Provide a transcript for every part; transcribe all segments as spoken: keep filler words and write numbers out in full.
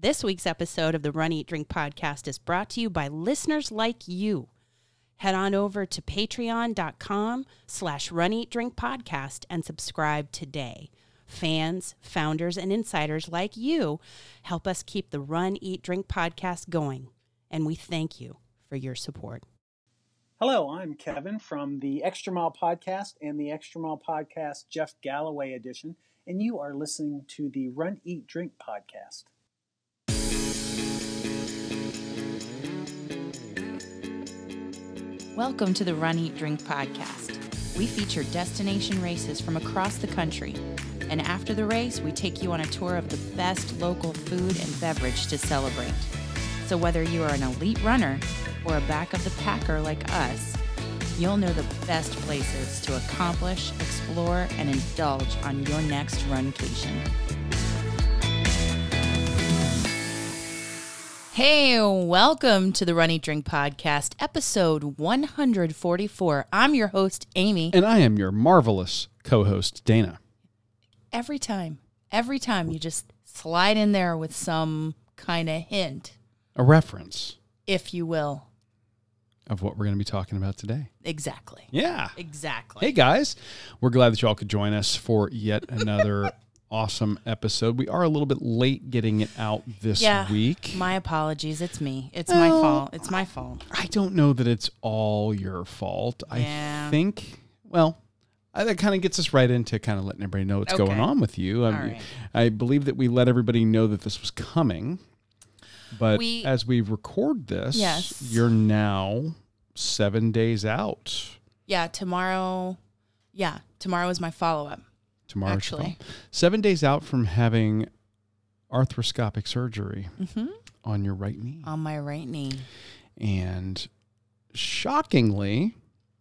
This week's episode of the Run, Eat, Drink podcast is brought to you by listeners like you. Head on over to patreon.com slash Run, Eat, Drink podcast and subscribe today. Fans, founders, and insiders like you help us keep the Run, Eat, Drink podcast going, and we thank you for your support. Hello, I'm Kevin from the Extra Mile Podcast and the Extra Mile Podcast Jeff Galloway edition, and you are listening to the Run, Eat, Drink podcast. Welcome to the Run, Eat, Drink podcast. We feature destination races from across the country, and after the race, we take you on a tour of the best local food and beverage to celebrate. So whether you are an elite runner or a back of the packer like us, you'll know the best places to accomplish, explore, and indulge on your next runcation. Hey, welcome to the Run, Eat, Drink podcast, episode one forty-four. I'm your host, Amy. And I am your marvelous co-host, Dana. Every time, every time you just slide in there with some kind of hint. A reference. If you will. Of what we're going to be talking about today. Exactly. Yeah. Exactly. Hey, guys. We're glad that you all could join us for yet another awesome episode. We are a little bit late getting it out this yeah, week. My apologies. It's me. It's well, my fault. It's my fault. I don't know that it's all your fault. Yeah. I think, well, I, that kind of gets us right into kind of letting everybody know what's okay. going on with you. I, all right. I believe that we let everybody know that this was coming. But we, as we record this, yes. you're now seven days out. Yeah, tomorrow. Yeah, tomorrow is my follow-up. Tomorrow, actually. Seven days out from having arthroscopic surgery mm-hmm. on your right knee. On my right knee. And shockingly,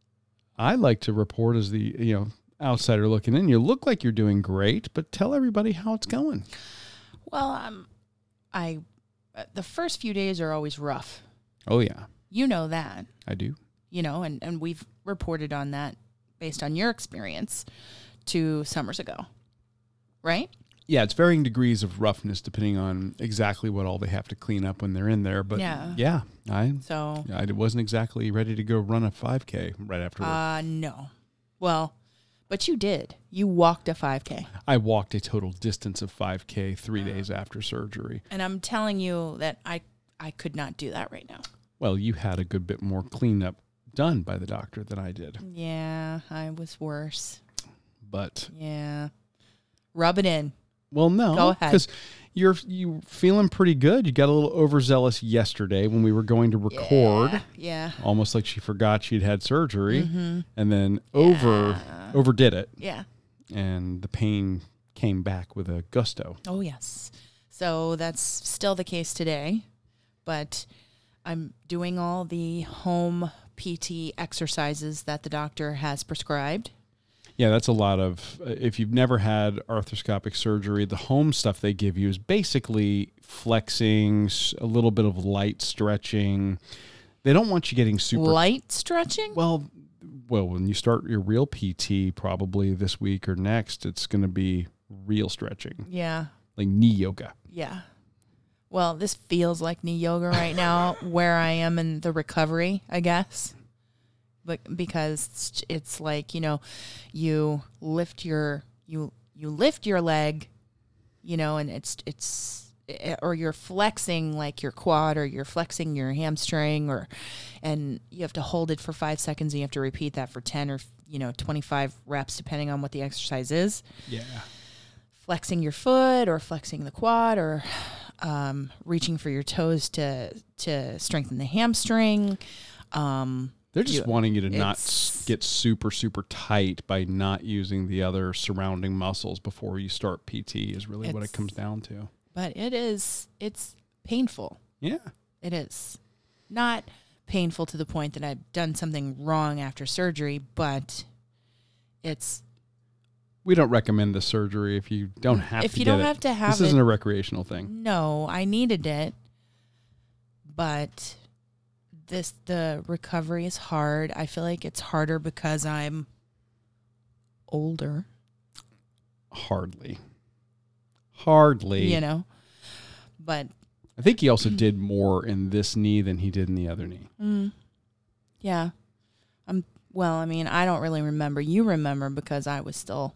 I like to report as the, you know, outsider looking in. You look like you're doing great, but tell everybody how it's going. Well, um, I... the first few days are always rough. Oh, yeah. You know that. I do. You know, and, and we've reported on that based on your experience two summers ago. Right? Yeah, it's varying degrees of roughness depending on exactly what all they have to clean up when they're in there. But yeah, yeah I, so, I wasn't exactly ready to go run a five K right after work. Uh, no. Well, but you did. You walked a five K. I walked a total distance of five K three days after surgery. And I'm telling you that I, I could not do that right now. Well, you had a good bit more cleanup done by the doctor than I did. Yeah, I was worse. But yeah, rub it in. Well, no, go ahead. Because you're you feeling pretty good. You got a little overzealous yesterday when we were going to record. Yeah, yeah. Almost like she forgot she'd had surgery, mm-hmm. and then over yeah. overdid it. Yeah, and the pain came back with a gusto. Oh yes, so that's still the case today, but I'm doing all the home P T exercises that the doctor has prescribed. Yeah, that's a lot of, uh, if you've never had arthroscopic surgery, the home stuff they give you is basically flexing, a little bit of light stretching. They don't want you getting super... Light stretching? Well, well, when you start your real P T probably this week or next, it's going to be real stretching. Yeah. Like knee yoga. Yeah. Well, this feels like knee yoga right now where I am in the recovery, I guess. But because it's like, you know, you lift your you you lift your leg, you know, and it's it's or you're flexing like your quad or you're flexing your hamstring or and you have to hold it for five seconds and you have to repeat that for ten or, you know, twenty-five reps depending on what the exercise is. Yeah. Flexing your foot or flexing the quad or um, reaching for your toes to to strengthen the hamstring. Um They're just you, wanting you to not get super, super tight by not using the other surrounding muscles before you start P T is really what it comes down to. But it is, it's painful. Yeah. It is. Not painful to the point that I've done something wrong after surgery, but it's... We don't recommend the surgery if you don't have if to you get don't it. have to have this it. This isn't a recreational thing. No, I needed it, but... This the recovery is hard. I feel like it's harder because I'm older. Hardly. Hardly. You know. But I think he also did more in this knee than he did in the other knee. Mm. Yeah. Um. Well, I mean, I don't really remember. You remember because I was still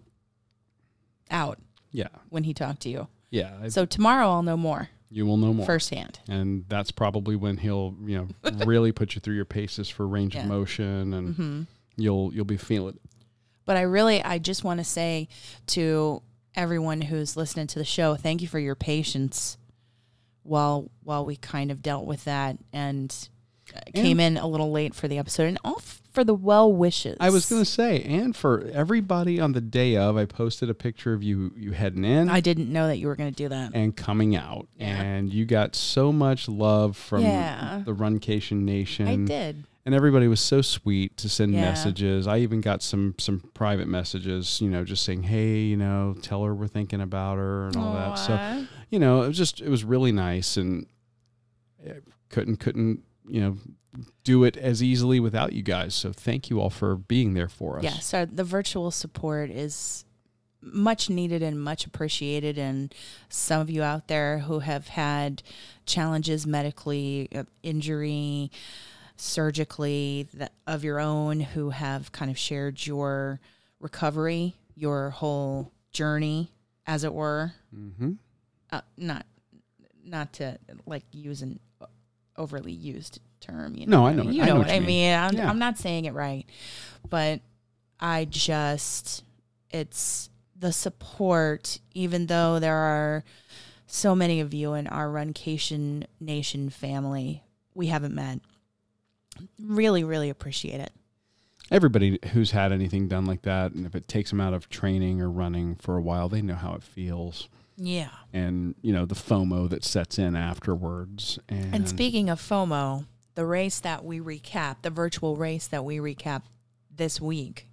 out Yeah. when he talked to you. Yeah. I, So tomorrow I'll know more you will know more. firsthand. And that's probably when he'll, you know, really put you through your paces for range Yeah. of motion, and Mm-hmm. you'll you'll be feeling it. But I really, I just want to say to everyone who's listening to the show, thank you for your patience while while we kind of dealt with that and came in a little late for the episode, and all f- for the well wishes. I was going to say, and for everybody on the day of, I posted a picture of you you heading in I didn't know that you were going to do that. and coming out, Yeah. and you got so much love from Yeah. the Runcation Nation. I did. And everybody was so sweet to send Yeah. messages. I even got some some private messages, you know, just saying, "Hey, you know, tell her we're thinking about her," and all that. So, Aw. you know, it was just it was really nice, and I couldn't couldn't you know do it as easily without you guys. So thank you all for being there for us. Yeah, so the virtual support is much needed and much appreciated. And some of you out there who have had challenges medically, uh, injury, surgically that, of your own, who have kind of shared your recovery, your whole journey, as it were. Mm-hmm. Uh, not, not to like use an overly used term. You know, No, I know. You I know, know what what you I mean. mean. I'm, Yeah. I'm not saying it right, but I just, it's the support, even though there are so many of you in our Runcation Nation family we haven't met. Really, really appreciate it. Everybody who's had anything done like that, and if it takes them out of training or running for a while, they know how it feels. Yeah. And, you know, the FOMO that sets in afterwards. And, And speaking of FOMO, the race that we recap, the virtual race that we recap this week,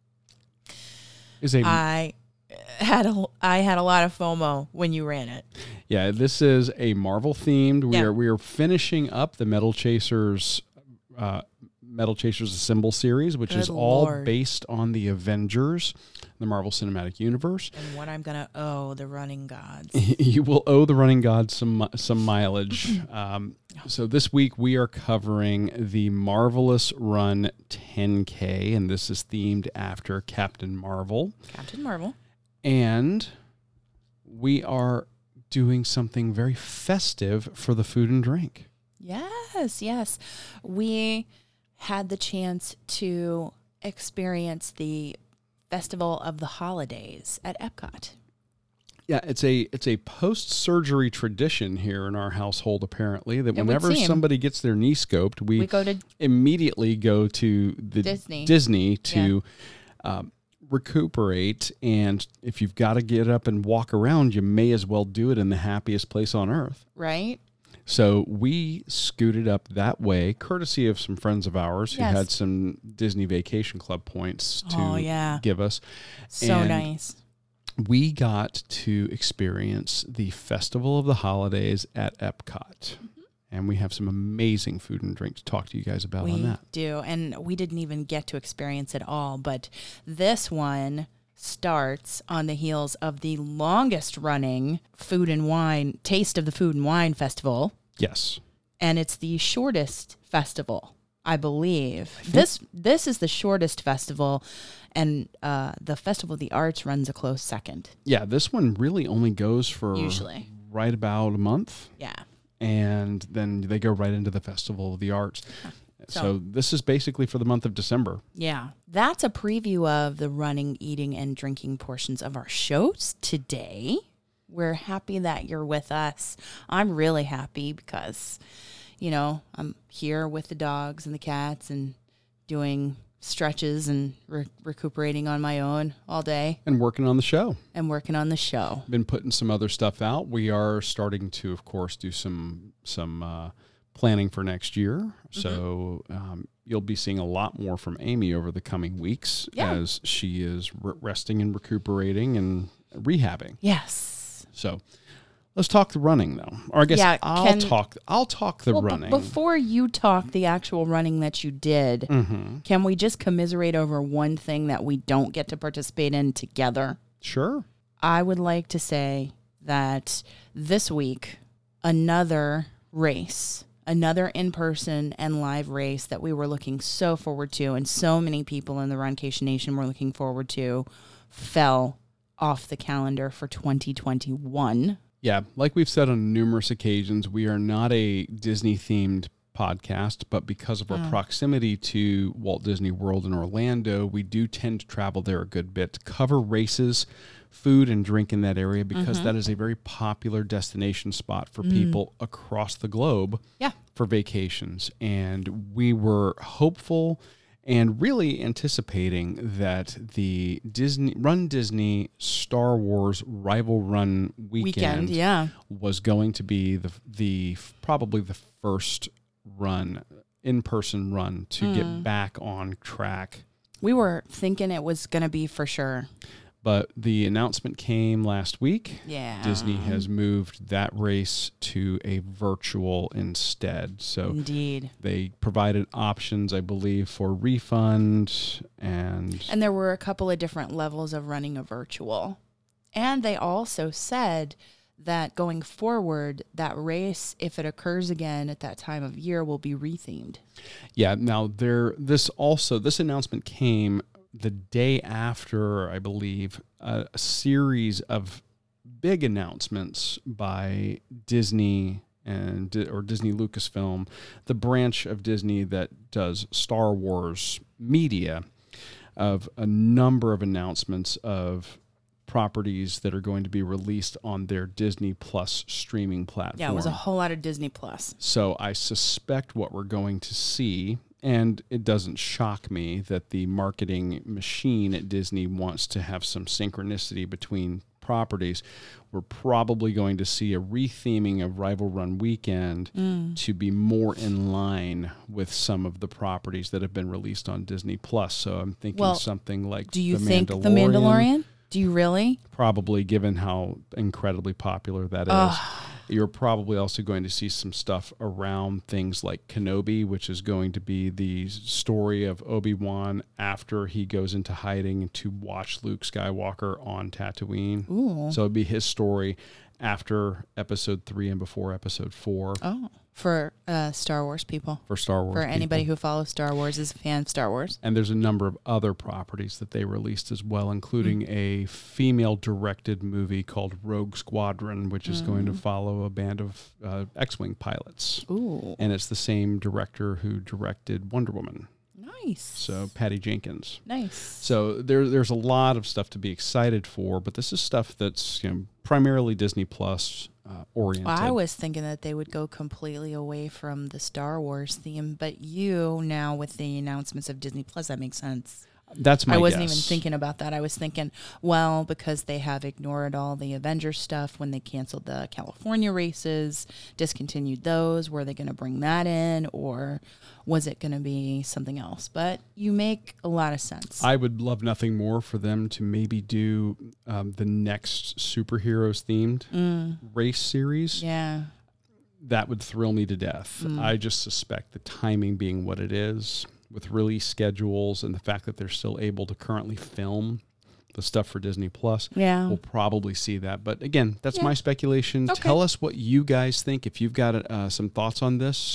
is a I had a, I had a lot of FOMO when you ran it. yeah, this is a Marvel themed. We Yeah. are we are finishing up the Metal Chasers uh, Metal Chasers Assemble series, which Good is all Lord. based on the Avengers, the Marvel Cinematic Universe. And what I'm gonna owe the running gods. You will owe the running gods some some mileage. Um, so this week we are covering the Marvelous Run ten K, and this is themed after Captain Marvel. Captain Marvel. And we are doing something very festive for the food and drink. Yes, yes. We had the chance to experience the Festival of the Holidays at Epcot. Yeah, it's a it's a post-surgery tradition here in our household, apparently, that It would whenever seem. somebody gets their knee scoped, we, We go to immediately go to the Disney. Disney to um, recuperate. And if you've got to get up and walk around, you may as well do it in the happiest place on earth. right? So we scooted up that way, courtesy of some friends of ours who Yes. had some Disney Vacation Club points to Oh, yeah. give us. So And nice. we got to experience the Festival of the Holidays at Epcot. And we have some amazing food and drink to talk to you guys about on We that. do. And we didn't even get to experience it all, but this one starts on the heels of the longest running food and wine, Taste of the Food and Wine Festival. Yes. And it's the shortest festival, I believe. This this is the shortest festival, and uh, the Festival of the Arts runs a close second. Yeah, this one really only goes for Usually. right about a month. Yeah. And then they go right into the Festival of the Arts. So, So- this is basically for the month of December. Yeah. That's a preview of the running, eating, and drinking portions of our shows today. We're happy that you're with us. I'm really happy because, you know, I'm here with the dogs and the cats and doing stretches and re- recuperating on my own all day And working on the show. and working on the show. Been putting some other stuff out. We are starting to, of course, do some some uh, planning for next year. So um, you'll be seeing a lot more from Amy over the coming weeks Yeah. as she is re- resting and recuperating and rehabbing. Yes. So let's talk the running, though. Or I guess Yeah, I'll can- talk. I'll talk the Well, b- running. before you talk the actual running that you did, hmm can we just commiserate over one thing that we don't get to participate in together? Sure. I would like to say that this week another race, another in-person and live race that we were looking so forward to, and so many people in the Runcation Nation were looking forward to, fell off the calendar for twenty twenty-one. Yeah, like we've said on numerous occasions, we are not a Disney-themed podcast, but because of our mm. proximity to Walt Disney World in Orlando, we do tend to travel there a good bit to cover races, food, and drink in that area, because mm-hmm. that is a very popular destination spot for mm. people across the globe yeah. for vacations. And we were hopeful and really anticipating that the Disney Run Disney Star Wars Rival Run weekend, weekend yeah. was going to be the the probably the first run, in-person run to mm. get back on track. We were thinking it was going to be for sure. But the announcement came last week. Yeah. Disney has moved that race to a virtual instead. So indeed, they provided options, I believe, for refund and and there were a couple of different levels of running a virtual. And they also said that going forward, that race, if it occurs again at that time of year, will be rethemed. Yeah. Now there, this also this announcement came the day after, I believe, a, a series of big announcements by Disney and or Disney Lucasfilm, the branch of Disney that does Star Wars media, of a number of announcements of properties that are going to be released on their Disney Plus streaming platform. Yeah, it was a whole lot of Disney Plus. So I suspect what we're going to see, and it doesn't shock me that the marketing machine at Disney wants to have some synchronicity between properties. We're probably going to see a retheming of Rival Run Weekend mm. to be more in line with some of the properties that have been released on Disney Plus. So I'm thinking well, something like do you The think Mandalorian. The Mandalorian? Do you really? Probably, given how incredibly popular that is. Uh. You're probably also going to see some stuff around things like Kenobi, which is going to be the story of Obi-Wan after he goes into hiding to watch Luke Skywalker on Tatooine. Ooh. So it'd be his story after episode three and before episode four. Oh, for uh, Star Wars people. For Star Wars For anybody people. who follows Star Wars, is a fan of Star Wars. And there's a number of other properties that they released as well, including mm. a female-directed movie called Rogue Squadron, which is mm. going to follow a band of uh, X-Wing pilots. Ooh. And it's the same director who directed Wonder Woman. Nice. So Patty Jenkins. Nice. So there, there's a lot of stuff to be excited for, but this is stuff that's, you know, primarily Disney Plus uh, oriented. Well, I was thinking that they would go completely away from the Star Wars theme, but you now with the announcements of Disney Plus, that makes sense. That's my I wasn't guess. even thinking about that. I was thinking, well, because they have ignored all the Avengers stuff when they canceled the California races, discontinued those, were they going to bring that in, or was it going to be something else? But you make a lot of sense. I would love nothing more for them to maybe do um, the next superheroes themed mm. race series. Yeah. That would thrill me to death. Mm. I just suspect the timing being what it is, with release schedules and the fact that they're still able to currently film the stuff for Disney Plus, yeah. we'll probably see that. But again, that's yeah. my speculation. Okay. Tell us what you guys think. If you've got uh, some thoughts on this,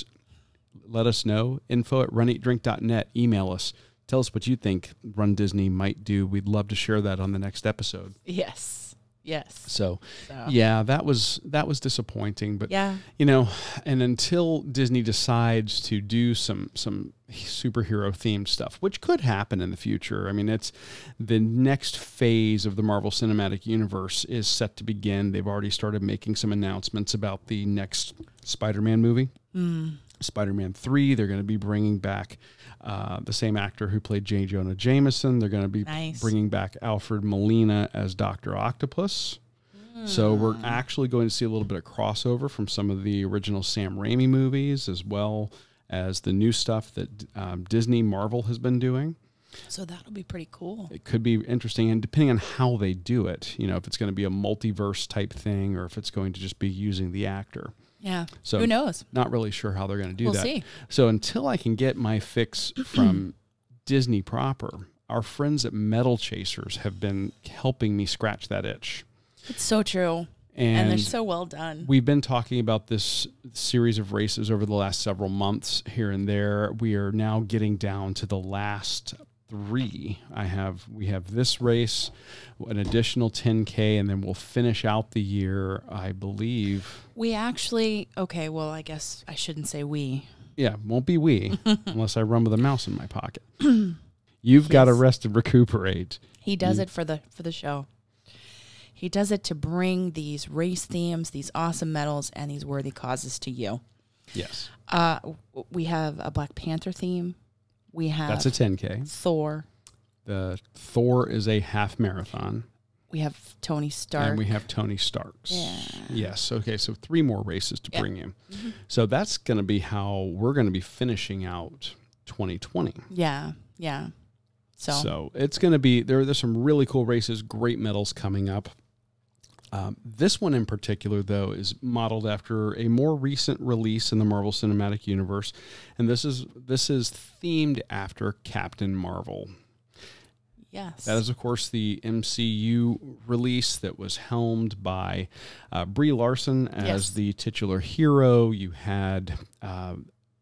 let us know. Info at run eat drink dot net. Email us. Tell us what you think Run Disney might do. We'd love to share that on the next episode. Yes. Yes. So, so, yeah, that was that was disappointing. But, yeah. you know, and until Disney decides to do some some superhero themed stuff, which could happen in the future. I mean, it's the next phase of the Marvel Cinematic Universe is set to begin. They've already started making some announcements about the next Spider-Man movie. Mm. Spider-Man three, they're going to be bringing back uh, the same actor who played J. Jonah Jameson. They're going to be nice. bringing back Alfred Molina as Doctor Octopus. Mm. So we're actually going to see a little bit of crossover from some of the original Sam Raimi movies, as well as the new stuff that um, Disney Marvel has been doing. So that'll be pretty cool. It could be interesting, and depending on how they do it, you know, if it's going to be a multiverse type thing or if it's going to just be using the actor. Yeah. So who knows? Not really sure how they're going to do we'll that. See. So until I can get my fix from Disney proper, our friends at Metal Chasers have been helping me scratch that itch. It's so true. And, And they're so well done. We've been talking about this series of races over the last several months here and there. We are now getting down to the last three. I have we have this race, an additional ten K, and then we'll finish out the year, I believe. We actually, okay, well, I guess I shouldn't say we. Yeah, won't be we unless I run with a mouse in my pocket. You've got to Yes. rest and recuperate. He does You- it for the for the show. He does it to bring these race themes, these awesome medals, and these worthy causes to you. Yes. Uh, w- we have a Black Panther theme. We have That's a ten K. Thor. The Thor is a half marathon. We have Tony Stark. And we have Tony Starks. Yeah. Yes. Okay. So three more races to Yeah. bring in. So that's going to be how we're going to be finishing out twenty twenty. yeah, yeah. So, So it's going to be there. There's some really cool races, great medals coming up. Um, this one in particular, though, is modeled after a more recent release in the Marvel Cinematic Universe, and this is this is themed after Captain Marvel. yes. That is, of course, the M C U release that was helmed by uh, Brie Larson as Yes. the titular hero. You had uh,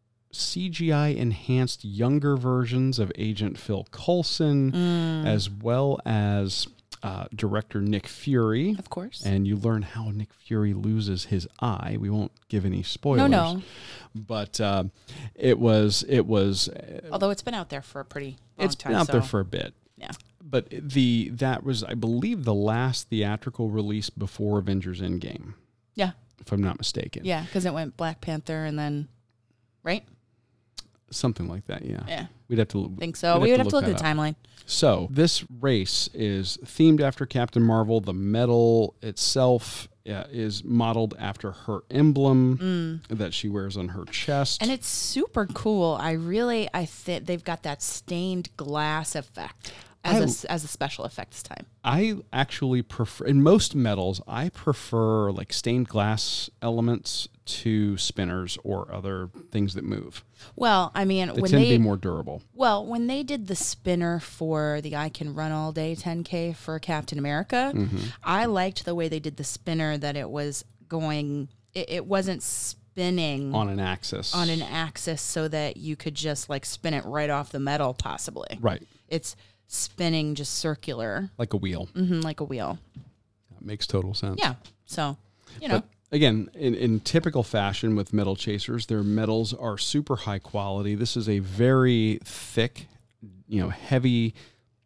C G I-enhanced younger versions of Agent Phil Coulson, Mm, as well as uh, director Nick Fury. of course. And you learn how Nick Fury loses his eye. We won't give any spoilers. no, no. But uh, it was it was Although it's been out there for a pretty long it's time. been out so, there for a bit. yeah. But the that was, I believe, the last theatrical release before Avengers Endgame, Yeah, if I'm not mistaken. yeah, because it went Black Panther and then, right? Something like that, yeah. Yeah, We'd have to I think so. We would have to look at the that up. timeline. So this race is themed after Captain Marvel. The medal itself uh, is modeled after her emblem that she wears on her chest. Mm. And it's super cool. I really, I think they've got that stained glass effect as I- a s as a special effect this time. I actually prefer, in most medals, I prefer like stained glass elements to spinners or other things that move. Well, I mean, They when tend they to be more durable. well, when they did the spinner for the I Can Run All Day ten K for Captain America, Mm-hmm. I liked the way they did the spinner. That it was going, it, it wasn't spinning On an axis. on an axis so that you could just like spin it right off the metal, possibly. Right. It's spinning just circular, Like a wheel. hmm like a wheel. That makes total sense. Yeah. So, you know, But again, in, in typical fashion with metal chasers, their metals are super high quality. This is a very thick, you know, heavy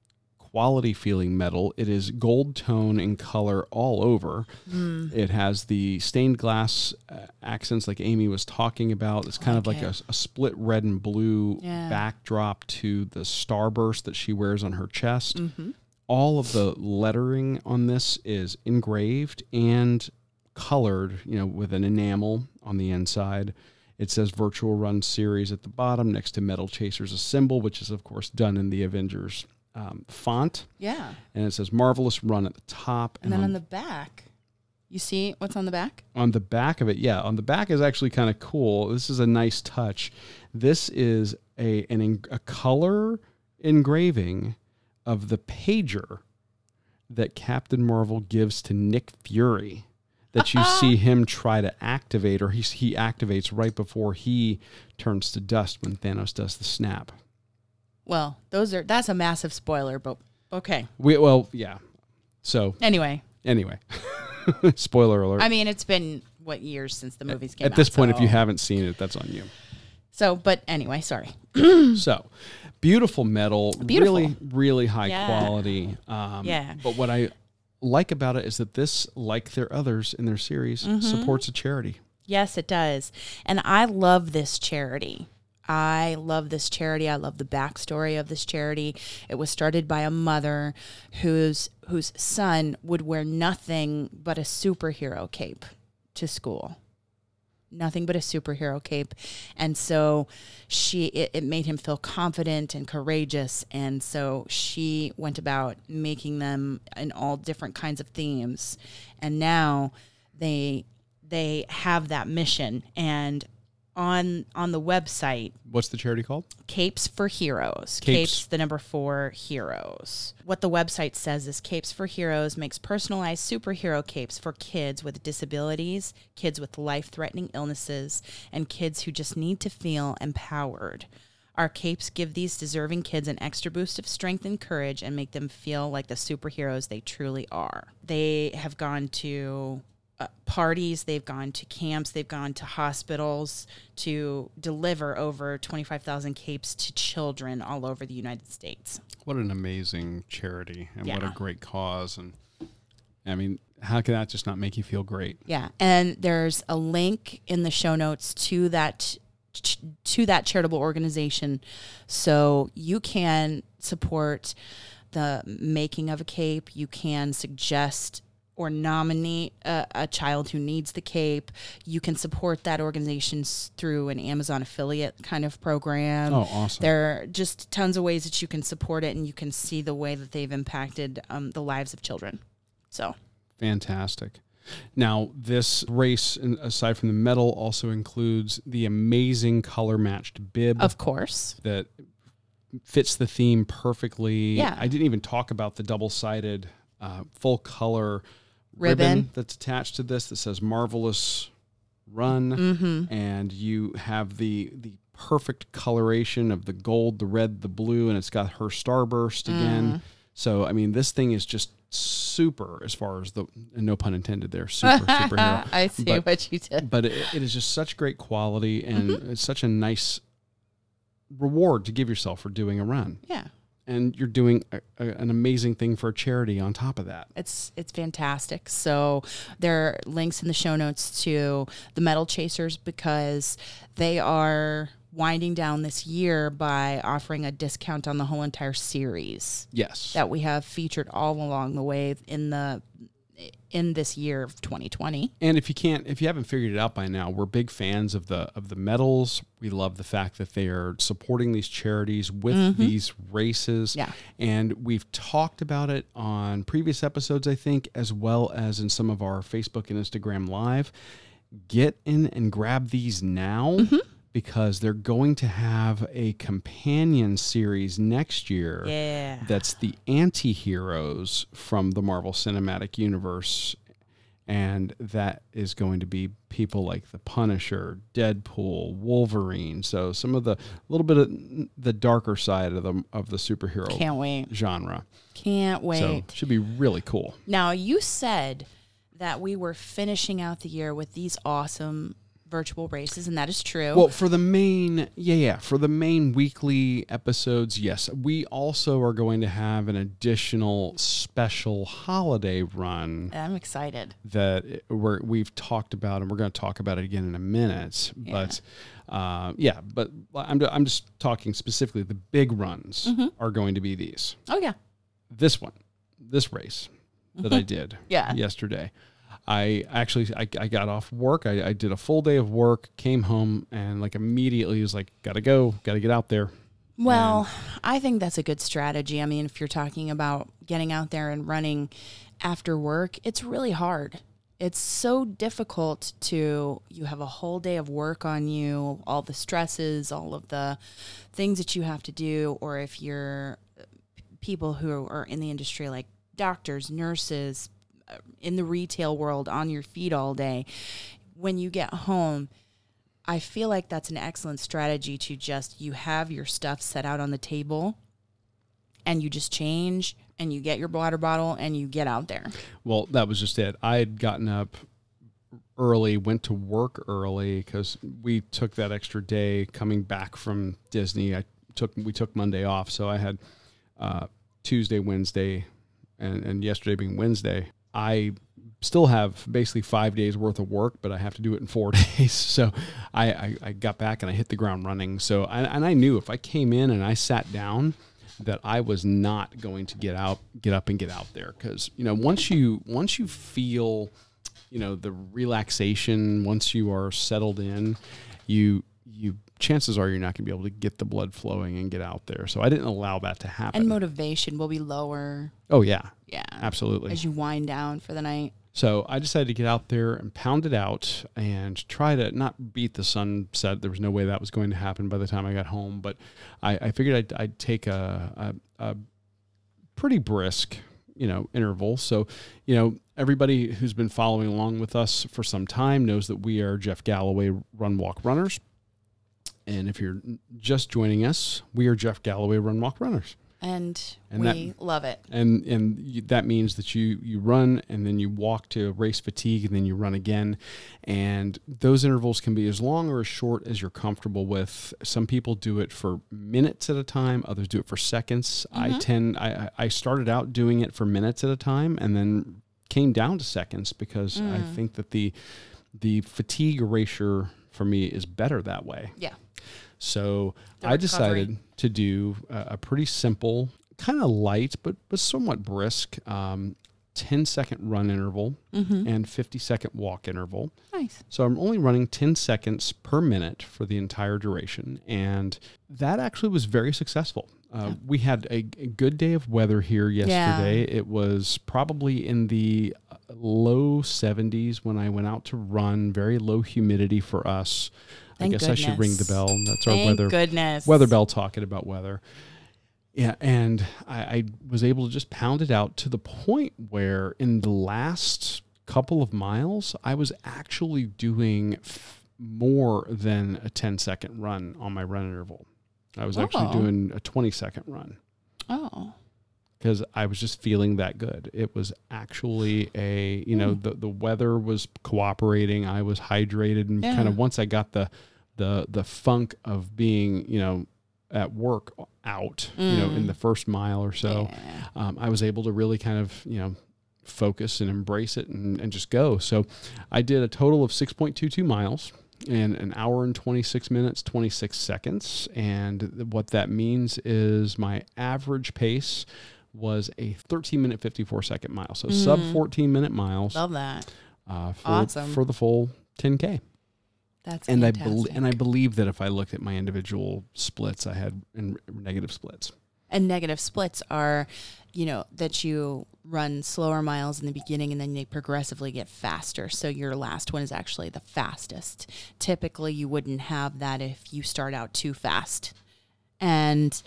quality feeling metal. It is gold tone in color all over. Mm. It has the stained glass uh, accents like Amy was talking about. It's kind of like like a, it. a split red and blue Yeah. backdrop to the starburst that she wears on her chest. Mm-hmm. All of the lettering on this is engraved and colored, you know, with an enamel on the inside. It says Virtual Run Series at the bottom next to Metal Chasers, a symbol, which is, of course, done in the Avengers um, font. yeah. And it says Marvelous Run at the top. And then on, on the back, you see what's on the back? on the back of it, yeah, on the back is actually kind of cool. This is a nice touch. This is a, an, en- a color engraving of the pager that Captain Marvel gives to Nick Fury that you see him try to activate, or he, he activates right before he turns to dust when Thanos does the snap. Well, those are that's a massive spoiler, but okay. We, well, yeah. So Anyway, anyway, spoiler alert. I mean, it's been what years since the movies came out. At this point, if so- you haven't seen it, that's on you. So, but anyway, sorry. So, beautiful metal, Beautiful. really, really high Yeah. quality. Um, Yeah. But what I like about it is that this, like their others in their series, Mm-hmm. supports a charity. Yes, it does. And I love this charity. I love this charity. I love the backstory of this charity. It was started by a mother whose whose son would wear nothing but a superhero cape to school. Nothing but a superhero cape. And so she it, it made him feel confident and courageous. And so she went about making them in all different kinds of themes. And now they they have that mission, and on on the website. What's the charity called? Capes for Heroes. Capes. Capes, the number four, Heroes. What the website says is Capes for Heroes makes personalized superhero capes for kids with disabilities, kids with life-threatening illnesses, and kids who just need to feel empowered. Our capes give these deserving kids an extra boost of strength and courage and make them feel like the superheroes they truly are. They have gone to uh, parties, they've gone to camps, they've gone to hospitals to deliver over twenty-five thousand capes to children all over the United States. What an amazing charity, and what Yeah. a great cause. And I mean, how can that just not make you feel great? Yeah, and there's a link in the show notes to that to that charitable organization, so you can support the making of a cape. You can suggest or nominate a, a child who needs the cape. You can support that organization s- through an Amazon affiliate kind of program. Oh, awesome. There are just tons of ways that you can support it, and you can see the way that they've impacted um, the lives of children. So Fantastic. Now, this race, aside from the medal, also includes the amazing color-matched bib of course. that fits the theme perfectly. Yeah. I didn't even talk about the double-sided uh, full-color ribbon. Ribbon. that's attached to this that says Marvelous Run. Mm-hmm. And you have the the perfect coloration of the gold, the red, the blue, and it's got her starburst again. Mm. So, I mean, this thing is just super as far as the, and no pun intended there, super superhero. I see But- what you did. But it, it is just such great quality, and Mm-hmm. it's such a nice reward to give yourself for doing a run. Yeah. And you're doing a, a, an amazing thing for a charity on top of that. It's it's fantastic. So there are links in the show notes to the Metal Chasers because they are winding down this year by offering a discount on the whole entire series Yes. that we have featured all along the way in the in this year of twenty twenty. And if you can't, if you haven't figured it out by now, we're big fans of the of the medals. We love the fact that they are supporting these charities with Mm-hmm. these races. Yeah. And we've talked about it on previous episodes, I think, as well as in some of our Facebook and Instagram Live. Get in and grab these now. Mm-hmm. Because they're going to have a companion series next year. Yeah. That's the anti-heroes from the Marvel Cinematic Universe. And that is going to be people like the Punisher, Deadpool, Wolverine. So some of the little bit of the darker side of the of the superhero Can't wait. genre. Can't wait. So should be really cool. Now, you said that we were finishing out the year with these awesome virtual races, and that is true. Well, for the main, yeah, yeah, for the main weekly episodes, yes. We also are going to have an additional special holiday run I'm excited. that we're, we've talked about, and we're going to talk about it again in a minute. Yeah. But uh, yeah, but I'm I'm just talking specifically. The big runs Mm-hmm. are going to be these. Oh, yeah. This one, this race that I did Mm-hmm. Yeah. yesterday. I actually, I, I got off work. I, I did a full day of work, came home, and like immediately was like, gotta go, gotta get out there. Well, I think that's a good strategy. I mean, if you're talking about getting out there and running after work, it's really hard. It's so difficult to, you have a whole day of work on you, all the stresses, all of the things that you have to do, or if you're people who are in the industry like doctors, nurses, in the retail world on your feet all day, when you get home, I feel like that's an excellent strategy to just, you have your stuff set out on the table and you just change and you get your water bottle and you get out there. Well, that was just it. I had gotten up early, went to work early because we took that extra day coming back from Disney. I took, we took Monday off. So I had uh, Tuesday, Wednesday, and, and yesterday being Wednesday. I still have basically five days worth of work, but I have to do it in four days. So I, I, I got back and I hit the ground running. So, I, and I knew if I came in and I sat down that I was not going to get out, get up and get out there. Cause you know, once you, once you feel, you know, the relaxation, once you are settled in, you, you, chances are you're not going to be able to get the blood flowing and get out there. So I didn't allow that to happen. And motivation will be lower. Oh yeah, Yeah. absolutely. As you wind down for the night. So I decided to get out there and pound it out and try to not beat the sunset. There was no way that was going to happen by the time I got home, but I, I figured I'd, I'd take a, a, a pretty brisk, you know, interval. So, you know, everybody who's been following along with us for some time knows that we are Jeff Galloway Run Walk Runners. And if you're just joining us, we are Jeff Galloway Run Walk Runners. And, and we that, love it. And and you, that means that you, you run and then you walk to race fatigue and then you run again. And those intervals can be as long or as short as you're comfortable with. Some people do it for minutes at a time. Others do it for seconds. Mm-hmm. I tend I, I started out doing it for minutes at a time and then came down to seconds because mm. I think that the the fatigue erasure for me is better that way. Yeah. So I decided to do a, a pretty simple, kind of light, but but somewhat brisk, um, ten second run interval mm-hmm. and fifty second walk interval. Nice. So I'm only running ten seconds per minute for the entire duration. And that actually was very successful. Uh, yeah. We had a, a good day of weather here yesterday. Yeah. It was probably in the low seventies when I went out to run, very low humidity for us. Thank I guess goodness. I should ring the bell. That's our Thank weather goodness. weather bell talking about weather. Yeah, and I, I was able to just pound it out to the point where in the last couple of miles, I was actually doing f- more than a ten second run on my run interval. I was oh. actually doing a twenty second run. Oh. Because I was just feeling that good. It was actually a, you know, mm. the, the weather was cooperating. I was hydrated and yeah. kind of once I got the, the, the funk of being, you know, at work out, mm. you know, in the first mile or so, yeah. um, I was able to really kind of, you know, focus and embrace it and, and just go. So I did a total of six point two two miles in an hour and twenty-six minutes, twenty-six seconds. And what that means is my average pace was a thirteen minute, fifty-four second mile. So mm. sub fourteen minute miles. Love that. Uh, for, awesome. For the full ten K. That's and fantastic. I be- and I believe that if I looked at my individual splits, I had in negative splits. And negative splits are, you know, that you run slower miles in the beginning and then they progressively get faster. So your last one is actually the fastest. Typically, you wouldn't have that if you start out too fast. And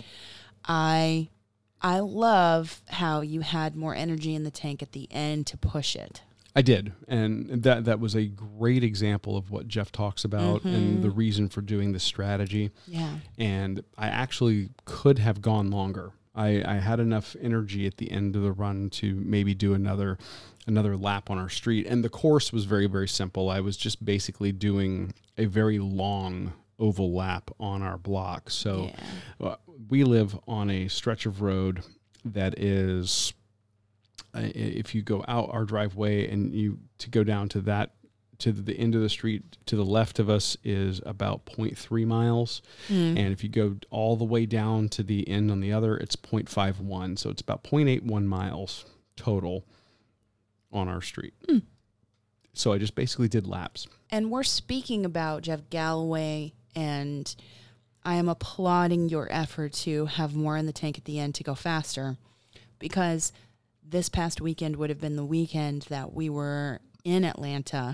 I... I love how you had more energy in the tank at the end to push it. I did. And that that was a great example of what Jeff talks about mm-hmm. and the reason for doing this strategy. Yeah. And I actually could have gone longer. I, I had enough energy at the end of the run to maybe do another another lap on our street. And the course was very, very simple. I was just basically doing a very long oval lap on our block. So yeah. uh, we live on a stretch of road that is, uh, if you go out our driveway and you to go down to that, to the end of the street to the left of us is about zero point three miles. Mm. And if you go all the way down to the end on the other, it's zero point five one. So it's about zero point eight one miles total on our street. Mm. So I just basically did laps. And we're speaking about Jeff Galloway, and I am applauding your effort to have more in the tank at the end to go faster, because this past weekend would have been the weekend that we were in Atlanta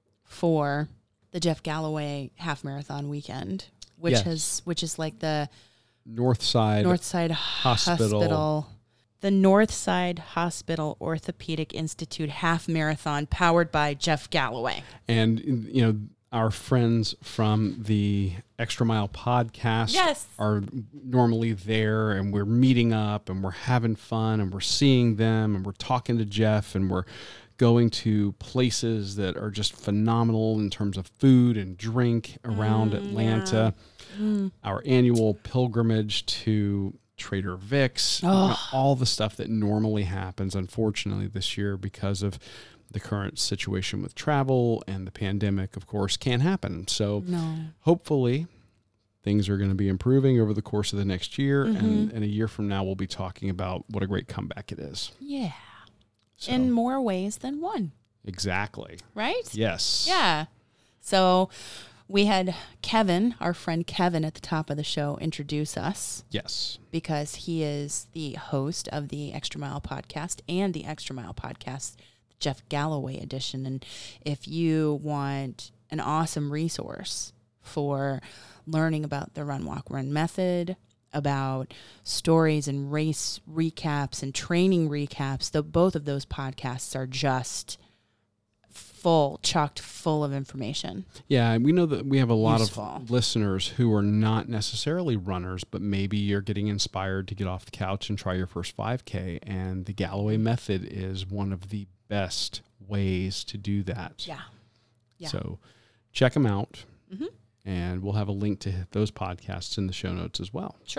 for the Jeff Galloway half marathon weekend, which yes. is which is like the Northside Northside Hospital. Hospital, the Northside Hospital Orthopedic Institute half marathon powered by Jeff Galloway. And you know, our friends from the Extra Mile podcast yes. are normally there, and we're meeting up and we're having fun and we're seeing them and we're talking to Jeff and we're going to places that are just phenomenal in terms of food and drink around mm, Atlanta. Yeah. Mm. Our annual pilgrimage to Trader Vic's, oh. you know, all the stuff that normally happens, unfortunately, this year because of the current situation with travel and the pandemic, of course, can't happen. So no. hopefully things are going to be improving over the course of the next year. Mm-hmm. And, and a year from now, we'll be talking about what a great comeback it is. Yeah. So, in more ways than one. Exactly. Right? Yes. Yeah. So we had Kevin, our friend Kevin at the top of the show, introduce us. Yes. Because he is the host of the Extra Mile podcast and the Extra Mile podcast, the Jeff Galloway edition. And if you want an awesome resource for learning about the Run, Walk, Run method, about stories and race recaps and training recaps, the, both of those podcasts are just full, chocked full of information. Yeah, and we know that we have a lot Useful. of listeners who are not necessarily runners, but maybe you're getting inspired to get off the couch and try your first five K, and the Galloway method is one of the best ways to do that. Yeah. Yeah. So check them out, Mm-hmm. and we'll have a link to those podcasts in the show notes as well. Sure.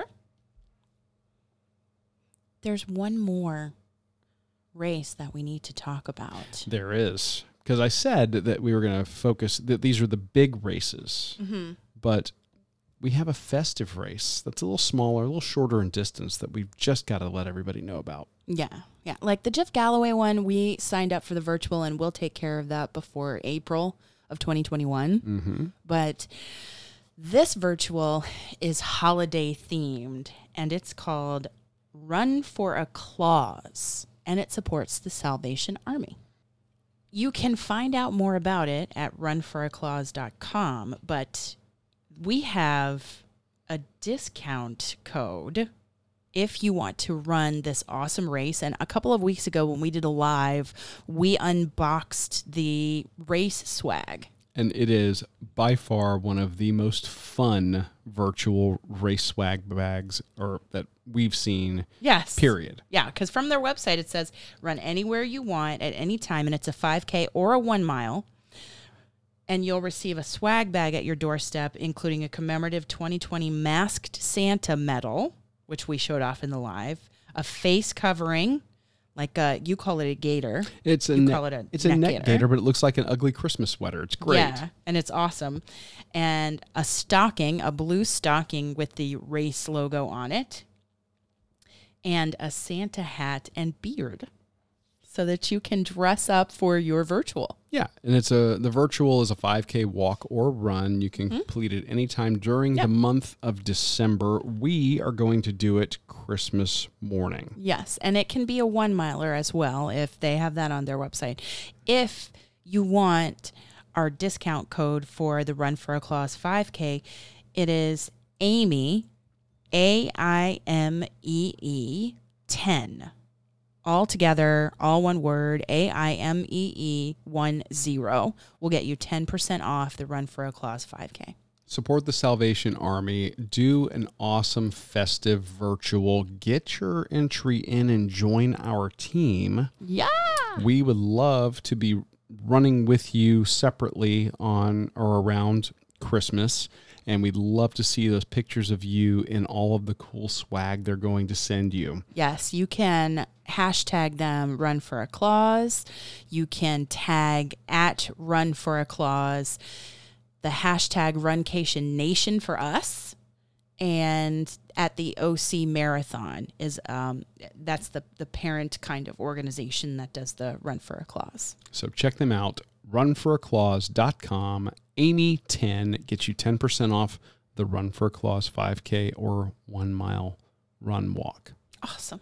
There's one more race that we need to talk about. There is, because I said that we were going to focus, that these are the big races, Mm-hmm. but we have a festive race that's a little smaller, a little shorter in distance that we've just got to let everybody know about. Yeah, yeah. Like the Jeff Galloway one, we signed up for the virtual, and we'll take care of that before April of twenty twenty-one. Mm-hmm. But this virtual is holiday themed, and it's called Run for a Clause, and it supports the Salvation Army. You can find out more about it at run for a clause dot com, but we have a discount code if you want to run this awesome race. And a couple of weeks ago when we did a live, we unboxed the race swag. And it is by far one of the most fun virtual race swag bags or that we've seen. Yes. Period. Yeah, because from their website it says run anywhere you want at any time, and it's a five K or a one mile. And you'll receive a swag bag at your doorstep, including a commemorative twenty twenty Masked Santa medal, which we showed off in the live, a face covering, like a, you call it a gator. It's a You ne- call it a it's a neck neck gator. gator, but it looks like an ugly Christmas sweater. It's great. Yeah, and it's awesome. And a stocking, a blue stocking with the race logo on it, and a Santa hat and beard, so that you can dress up for your virtual. Yeah, and it's a the virtual is a five K walk or run. You can complete it anytime during Yep. the month of December. We are going to do it Christmas morning. Yes, and it can be a one miler as well if they have that on their website. If you want our discount code for the Run for a Clause five K, it is Amy, A I M E E ten. All together, all one word, A I M E E one zero will get you ten percent off the Run for a Clause five K. Support the Salvation Army. Do an awesome festive virtual. Get your entry in and join our team. Yeah. We would love to be running with you separately on or around Christmas, and we'd love to see those pictures of you in all of the cool swag they're going to send you. Yes, you can hashtag them Run for a Clause. You can tag at Run for a Clause, the hashtag Runcation Nation for us, and at the O C Marathon is um, that's the the parent kind of organization that does the Run for a Clause. So check them out. run for a clause dot com. Amy ten gets you ten percent off the Run for a Clause five K or one mile run walk. Awesome.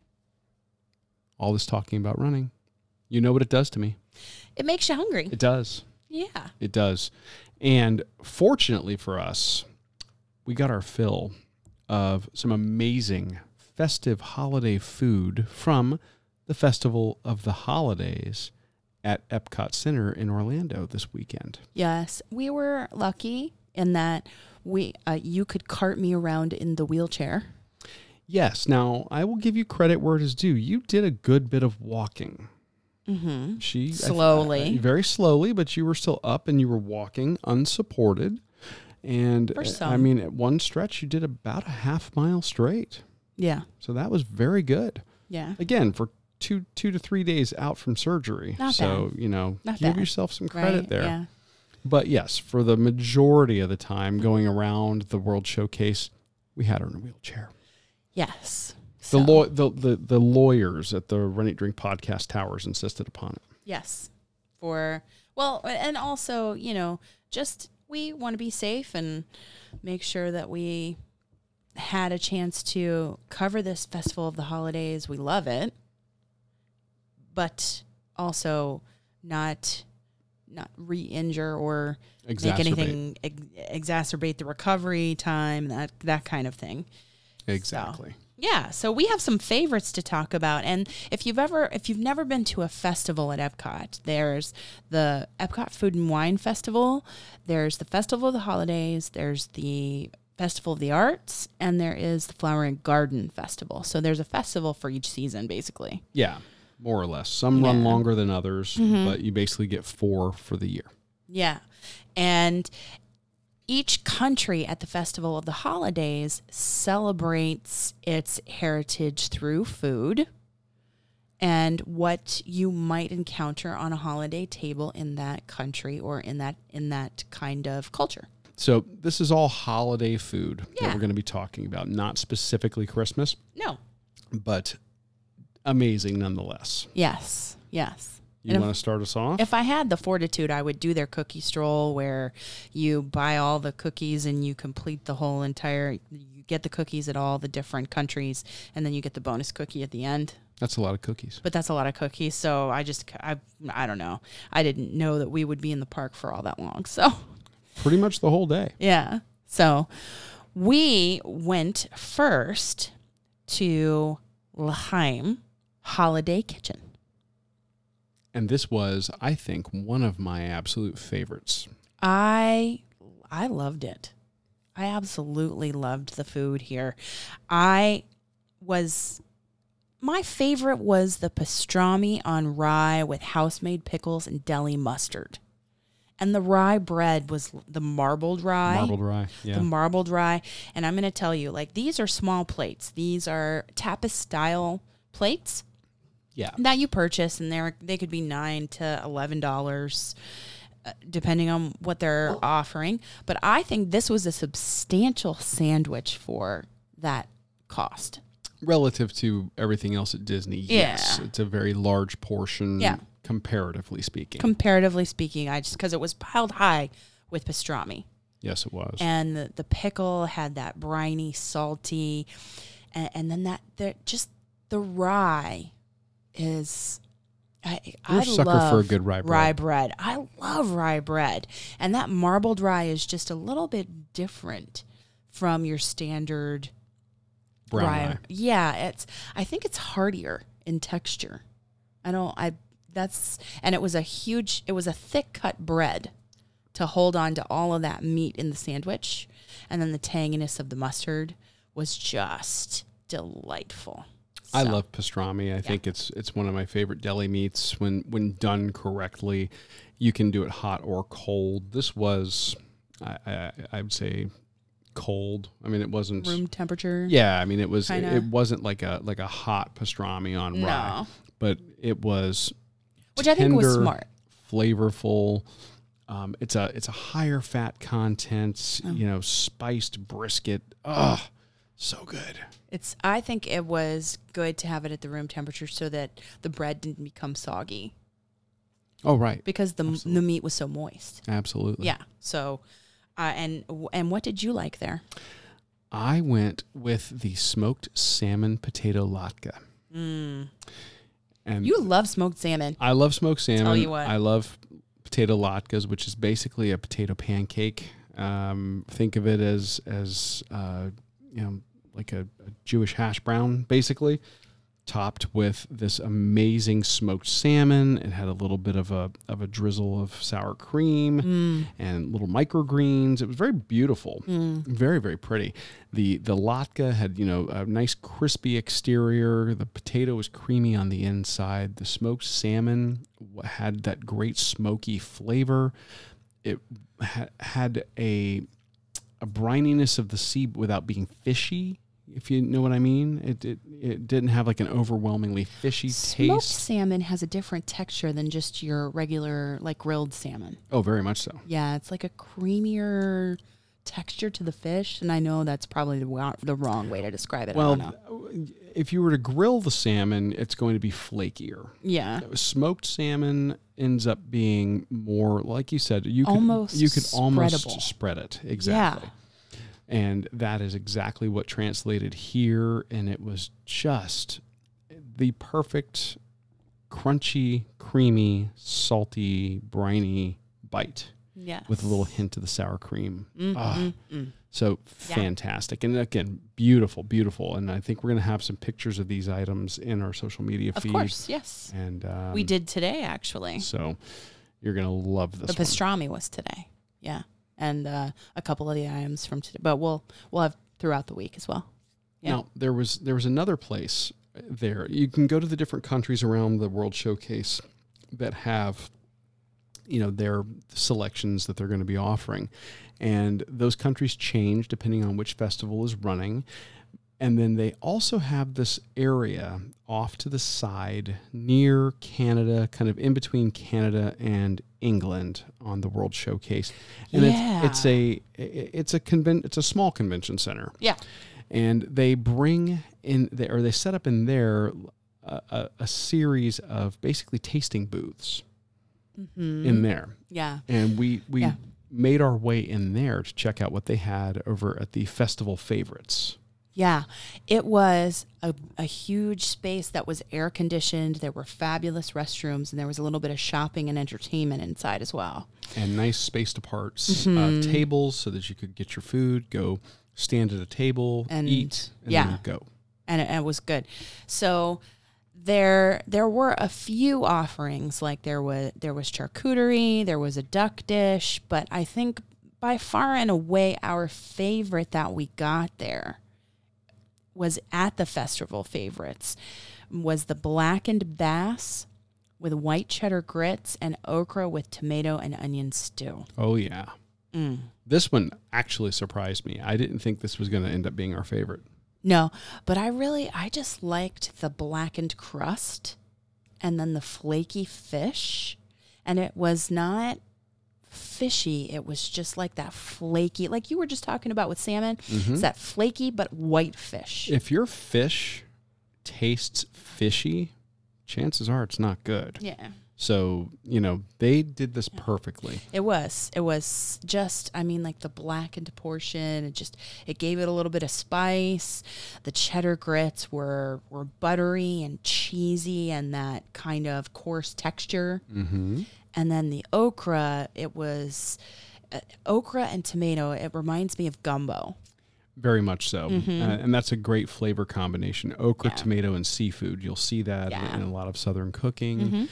All this talking about running. You know what it does to me. It makes you hungry. It does. Yeah. It does. And fortunately for us, we got our fill of some amazing festive holiday food from the Festival of the Holidays at Epcot Center in Orlando this weekend. Yes, we were lucky in that we uh, you could cart me around in the wheelchair. Yes. Now, I will give you credit where it is due. You did a good bit of walking. Mm-hmm. She Slowly. uh, very slowly, but you were still up and you were walking unsupported. And For uh, some. I mean, at one stretch, you did about a half mile straight. Yeah. So that was very good. Yeah. Again, for two two to three days out from surgery. Not so, bad. you know, Not give bad. yourself some credit Right? there. Yeah. But yes, for the majority of the time going around the World Showcase, we had her in a wheelchair. Yes. The, So, law, the, the the lawyers at the Run Eat Drink Podcast Towers insisted upon it. yes. For, well, and also, you know, just we want to be safe and make sure that we had a chance to cover this Festival of the Holidays. We love it. But also not not re-injure or Exacerbate. make anything ex- exacerbate the recovery time, that that kind of thing. Exactly. So, yeah, so we have some favorites to talk about, and if you've ever if you've never been to a festival at Epcot, there's the Epcot Food and Wine Festival, there's the Festival of the Holidays, there's the Festival of the Arts, and there is the Flower and Garden Festival. So there's a festival for each season, basically. Yeah, more or less. Some run Yeah. longer than others, Mhm. but you basically get four for the year. Yeah. And each country at the Festival of the Holidays celebrates its heritage through food and what you might encounter on a holiday table in that country or in that in that kind of culture. So this is all holiday food Yeah. that we're going to be talking about, not specifically Christmas, No. but amazing nonetheless. Yes. Yes. You And if- want to start us off? If I had the fortitude, I would do their cookie stroll where you buy all the cookies and you complete the whole entire, you get the cookies at all the different countries, and then you get the bonus cookie at the end. That's a lot of cookies. But that's a lot of cookies, so I just, I, I don't know. I didn't know that we would be in the park for all that long, so. Pretty much the whole day. Yeah. So we went first to L'Chaim Holiday Kitchen. And this was, I think, one of my absolute favorites. I I loved it. I absolutely loved the food here. I was my favorite was the pastrami on rye with house-made pickles and deli mustard. And the rye bread was the marbled rye. Marbled rye. Yeah. The marbled rye. And I'm going to tell you, like, these are small plates. These are tapas-style plates yeah. that you purchase, and they're they could be nine to eleven dollars, uh, depending on what they're offering. But I think this was a substantial sandwich for that cost. Relative to everything else at Disney, yes. Yeah. It's a very large portion, Yeah. comparatively speaking. Comparatively speaking, I just because it was piled high with pastrami. Yes, it was. And the, the pickle had that briny, salty, and, and then that the, just the rye is. I, You're I a sucker love for a good rye bread. Rye bread. I love rye bread, and that marbled rye is just a little bit different from your standard Brown rye. Yeah, it's. I think it's heartier in texture. I don't. I. That's and it was a huge. It was a thick cut bread to hold on to all of that meat in the sandwich, and then the tanginess of the mustard was just delightful. I So, love pastrami. I think it's it's one of my favorite deli meats. When when done correctly, you can do it hot or cold. This was, I I, I would say, cold. I mean, it wasn't room temperature. Yeah, I mean, it was. Kinda. It, it wasn't like a like a hot pastrami on No. rye, but it was, Which I think was tender, smart. flavorful. Um, it's a it's a higher fat content. Oh. You know, spiced brisket. Ugh, so good. It's. I think it was good to have it at the room temperature so that the bread didn't become soggy Oh right, because the Absolutely. the meat was so moist. absolutely. Yeah. So, uh, and and what did you like there? I went with the smoked salmon potato latke. Mm. And You love smoked salmon. I love smoked salmon. you what. I love potato latkes, which is basically a potato pancake. Um, think of it as as uh, you know, like a, a Jewish hash brown, basically, topped with this amazing smoked salmon. It had a little bit of a of a drizzle of sour cream Mm. and little microgreens. It was very beautiful, Mm. very very pretty. the The latke had, you know, a nice crispy exterior. The potato was creamy on the inside. The smoked salmon w- had that great smoky flavor. It ha- had a a brininess of the sea without being fishy, if you know what I mean. It it, it didn't have like an overwhelmingly fishy Smoked taste. salmon has a different texture than just your regular, like, grilled salmon. Oh, very much so. Yeah, it's like a creamier texture to the fish, and I know that's probably the, wa- the wrong way to describe it. I don't know. Well, if you were to grill the salmon, it's going to be flakier. Yeah. Smoked salmon ends up being more, like you said, you could Almost you could almost spreadable. spread it. Exactly. And that is exactly what translated here, and it was just the perfect crunchy, creamy, salty, briny bite Yes. with a little hint of the sour cream. Mm, Ah, mm, mm. so Yeah. fantastic. And again, beautiful, beautiful. And I think we're going to have some pictures of these items in our social media Of feed. course, yes. And um, We did today, actually. So you're going to love this The one. pastrami was today. Yeah. And uh, a couple of the items from today. But we'll we'll have throughout the week as well. Yeah. Now, there was there was another place there. You can go to the different countries around the World Showcase that have, you know, their selections that they're going to be offering. And those countries change depending on which festival is running. And then they also have this area off to the side near Canada, kind of in between Canada and England on the World Showcase. And Yeah. it's, it's a it's a conven- it's a small convention center. Yeah. And they bring in, they, or they set up in there a, a, a series of basically tasting booths Mm-hmm. in there. Yeah. And we, we Yeah. made our way in there to check out what they had over at the Festival Favorites. Yeah, it was a, a huge space that was air conditioned. There were fabulous restrooms, and there was a little bit of shopping and entertainment inside as well. And nice spaced apart Mm-hmm. uh, tables so that you could get your food, go stand at a table, And- eat, and yeah. then go. And it, it was good. So there there were a few offerings, like there was there was charcuterie, there was a duck dish, but I think by far and away our favorite that we got there was at the Festival Favorites was the blackened bass with white cheddar grits and okra with tomato and onion stew. Oh, yeah. Mm. This one actually surprised me. I didn't think this was going to end up being our favorite. No, but I really, I just liked the blackened crust and then the flaky fish. And it was not fishy. It was just like that flaky, like you were just talking about with salmon. It's that flaky but white fish. If your fish tastes fishy, chances are it's not good. Yeah. So, you know, they did this perfectly. It was. It was just, I mean, like the blackened portion, it just, it gave it a little bit of spice. The cheddar grits were, were buttery and cheesy and that kind of coarse texture. Mm-hmm. And then the okra, it was uh, okra and tomato. It reminds me of gumbo. Very much so. Mm-hmm. Uh, and that's a great flavor combination. Okra, Yeah. tomato, and seafood. You'll see that Yeah. in a lot of Southern cooking. Mm-hmm.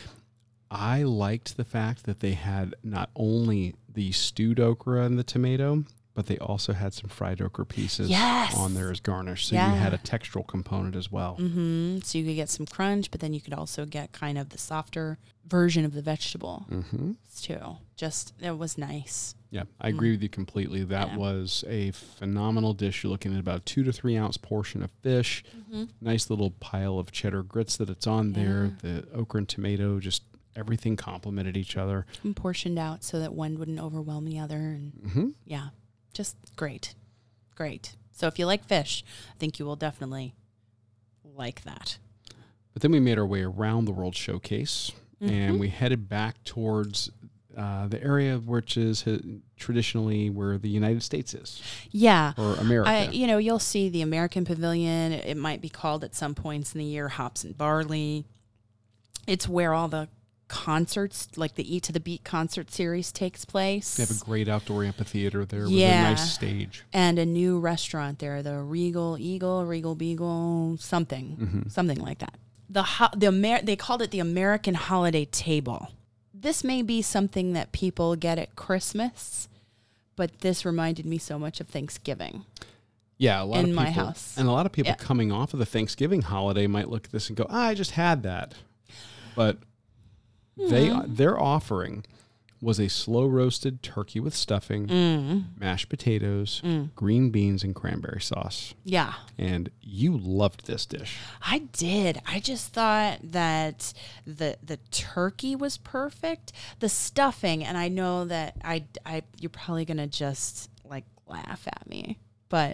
I liked the fact that they had not only the stewed okra and the tomato, but they also had some fried okra pieces Yes. on there as garnish. So Yeah. you had a textural component as well. Mm-hmm. So you could get some crunch, but then you could also get kind of the softer version of the vegetable Mm-hmm. too. Just, it was nice. Yeah, I agree with you completely. That Yeah. was a phenomenal dish. You're looking at about two to three ounce portion of fish, Mm-hmm. nice little pile of cheddar grits that it's on there, the okra and tomato, just everything complemented each other. And portioned out so that one wouldn't overwhelm the other. And Mm-hmm. yeah, just great. Great. So if you like fish, I think you will definitely like that. But then we made our way around the World Showcase, Mm-hmm. and we headed back towards uh, the area which is uh, traditionally where the United States is, Yeah. or America. I, you know, you'll see the American Pavilion. It might be called at some points in the year Hops and Barley. It's where all the concerts, like the Eat to the Beat concert series, takes place. They have a great outdoor amphitheater there with Yeah. a nice stage. And a new restaurant there, the Regal Eagle, Regal Beagle, something, Mm-hmm. something like that. The ho- the Amer- they called it the American Holiday Table. This may be something that people get at Christmas, but this reminded me so much of Thanksgiving. Yeah, a lot In of my people, house. and a lot of people Yeah. coming off of the Thanksgiving holiday might look at this and go, ah, "I just had that," but they Hmm. their offering was a slow roasted turkey with stuffing, Mm. mashed potatoes, green beans, and cranberry sauce. Yeah. And you loved this dish. I did. I just thought that the the turkey was perfect. The stuffing, and I know that I, I you're probably gonna just like laugh at me, but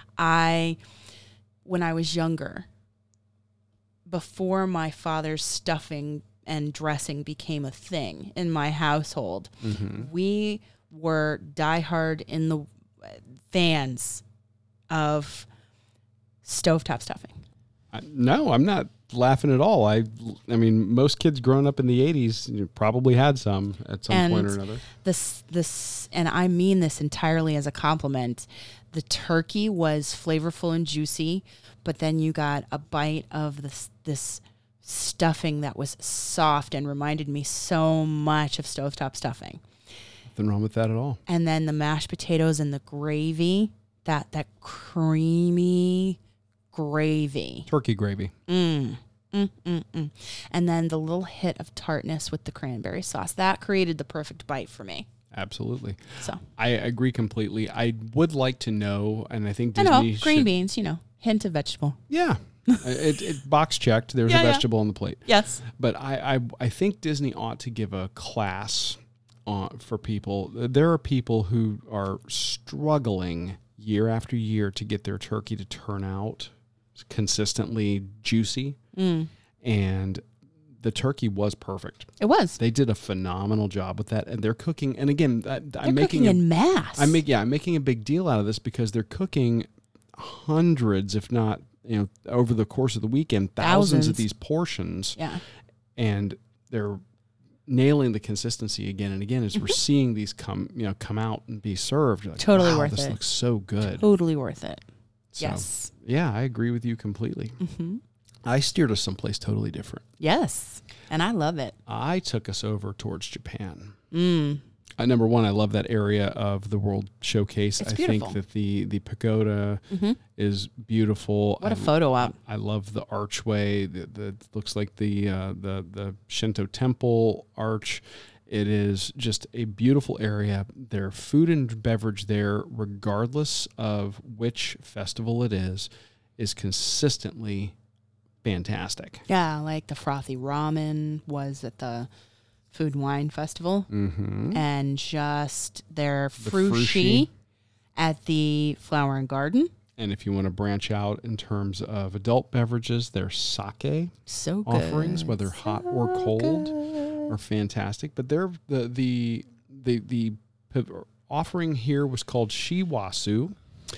I, when I was younger, before my father's stuffing and dressing became a thing in my household, we were diehard in the fans of stovetop stuffing. I, no, I'm not laughing at all. I, I mean, most kids growing up in the eighties probably had some at some And point or another. This, this, and I mean this entirely as a compliment. The turkey was flavorful and juicy, but then you got a bite of this, this stuffing that was soft and reminded me so much of stovetop stuffing. Nothing wrong with that at all. And then the mashed potatoes and the gravy, that that creamy gravy. Turkey gravy. Mm, mm, mm, mm. And then the little hit of tartness with the cranberry sauce. That created the perfect bite for me. Absolutely. So I agree completely. I would like to know, and I think I Disney know, green should- beans, you know, hint of vegetable. Yeah. it, it box checked. There's Yeah, a yeah. vegetable on the plate. Yes. But I, I, I think Disney ought to give a class on, for people. There are people who are struggling year after year to get their turkey to turn out consistently juicy. Mm. And the turkey was perfect. It was. They did a phenomenal job with that. And they're cooking. And again, I, They're I'm making cooking a, in mass. I make yeah, I'm making a big deal out of this because they're cooking hundreds, if not, you know, over the course of the weekend, thousands, Thousands. of these portions, Yeah. and they're nailing the consistency again and again as we're seeing these come, you know, come out and be served. You're like, Totally wow, worth this it. looks so good. Totally worth it. So, Yes. yeah, I agree with you completely. Mm-hmm. I steered us someplace totally different. Yes. And I love it. I took us over towards Japan. Mm. Uh, number one, I love that area of the World Showcase. It's I beautiful. think that the the pagoda Mm-hmm. is beautiful. What a I, photo op. I love the archway. The, the looks like the uh, the the Shinto temple arch. It is just a beautiful area. Their food and beverage there, regardless of which festival it is, is consistently fantastic. Yeah, like the frothy ramen was at the Food and Wine Festival. Mm-hmm. And just their The frushi frushi. at the Flower and Garden. And if you want to branch out in terms of adult beverages, their sake So good. offerings, whether hot or cold, are fantastic. But they're the the the the p- offering here was called Shiwasu,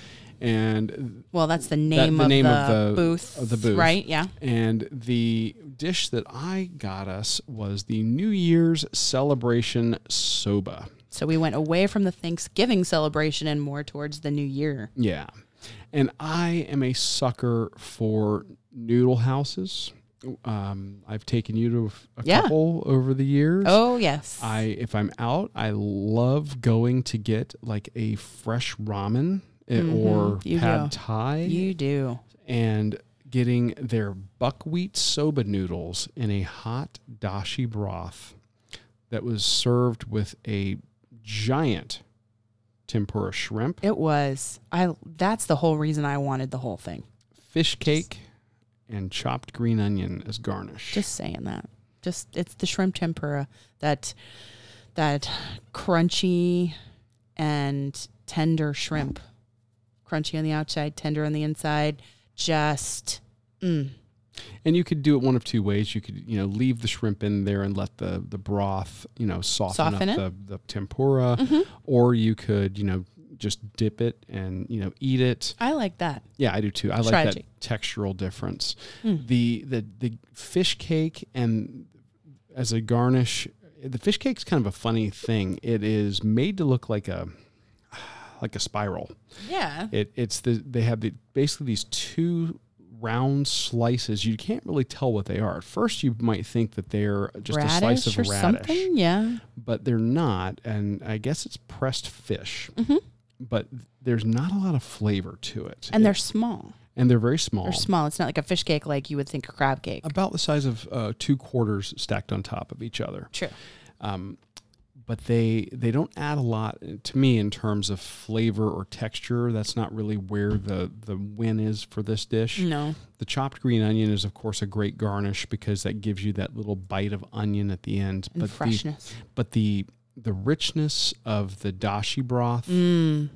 and Well, that's the name, the of, name the of the- booth. of the booth. Right, yeah. and the dish that I got us was the New Year's celebration soba. So we went away from the Thanksgiving celebration and more towards the New Year. Yeah, and I am a sucker for noodle houses. Um, I've taken you to a Yeah. couple over the years. Oh, yes. I if I'm out, I love going to get like a fresh ramen eh, Mhm, or you pad do. thai, You do. and getting their buckwheat soba noodles in a hot dashi broth that was served with a giant tempura shrimp, It was. I. That's the whole reason I wanted the whole thing. fish cake, and chopped green onion as garnish. Just saying that. Just it's the shrimp tempura that that crunchy and tender shrimp. Crunchy on the outside, tender on the inside. Just mm. And you could do it one of two ways. You could, you know, leave the shrimp in there and let the, the broth, you know, soften, Soften up it. the, the tempura. Mhm. Or you could, you know, just dip it and, you know, eat it. I like that. Yeah, I do too. I like Strategy. that textural difference. Mm. The, the the fish cake and as a garnish, the fish cake's kind of a funny thing. It is made to look like a like a spiral. Yeah. It it's the they have the, basically these two round slices. You can't really tell what they are. At first, you might think that they're just Radish a slice of or radish, something. Yeah. but they're not. And I guess it's pressed fish, Mhm. but there's not a lot of flavor to it. And they're small. and they're very small. They're small. It's not like a fish cake like you would think a crab cake. About the size of uh, two quarters stacked on top of each other. True. Um, but they they don't add a lot to me in terms of flavor or texture. That's not really where the, the win is for this dish. No. The chopped green onion is, of course, a great garnish because that gives you that little bite of onion at the end. And but freshness. The, but the the richness of the dashi broth Mm.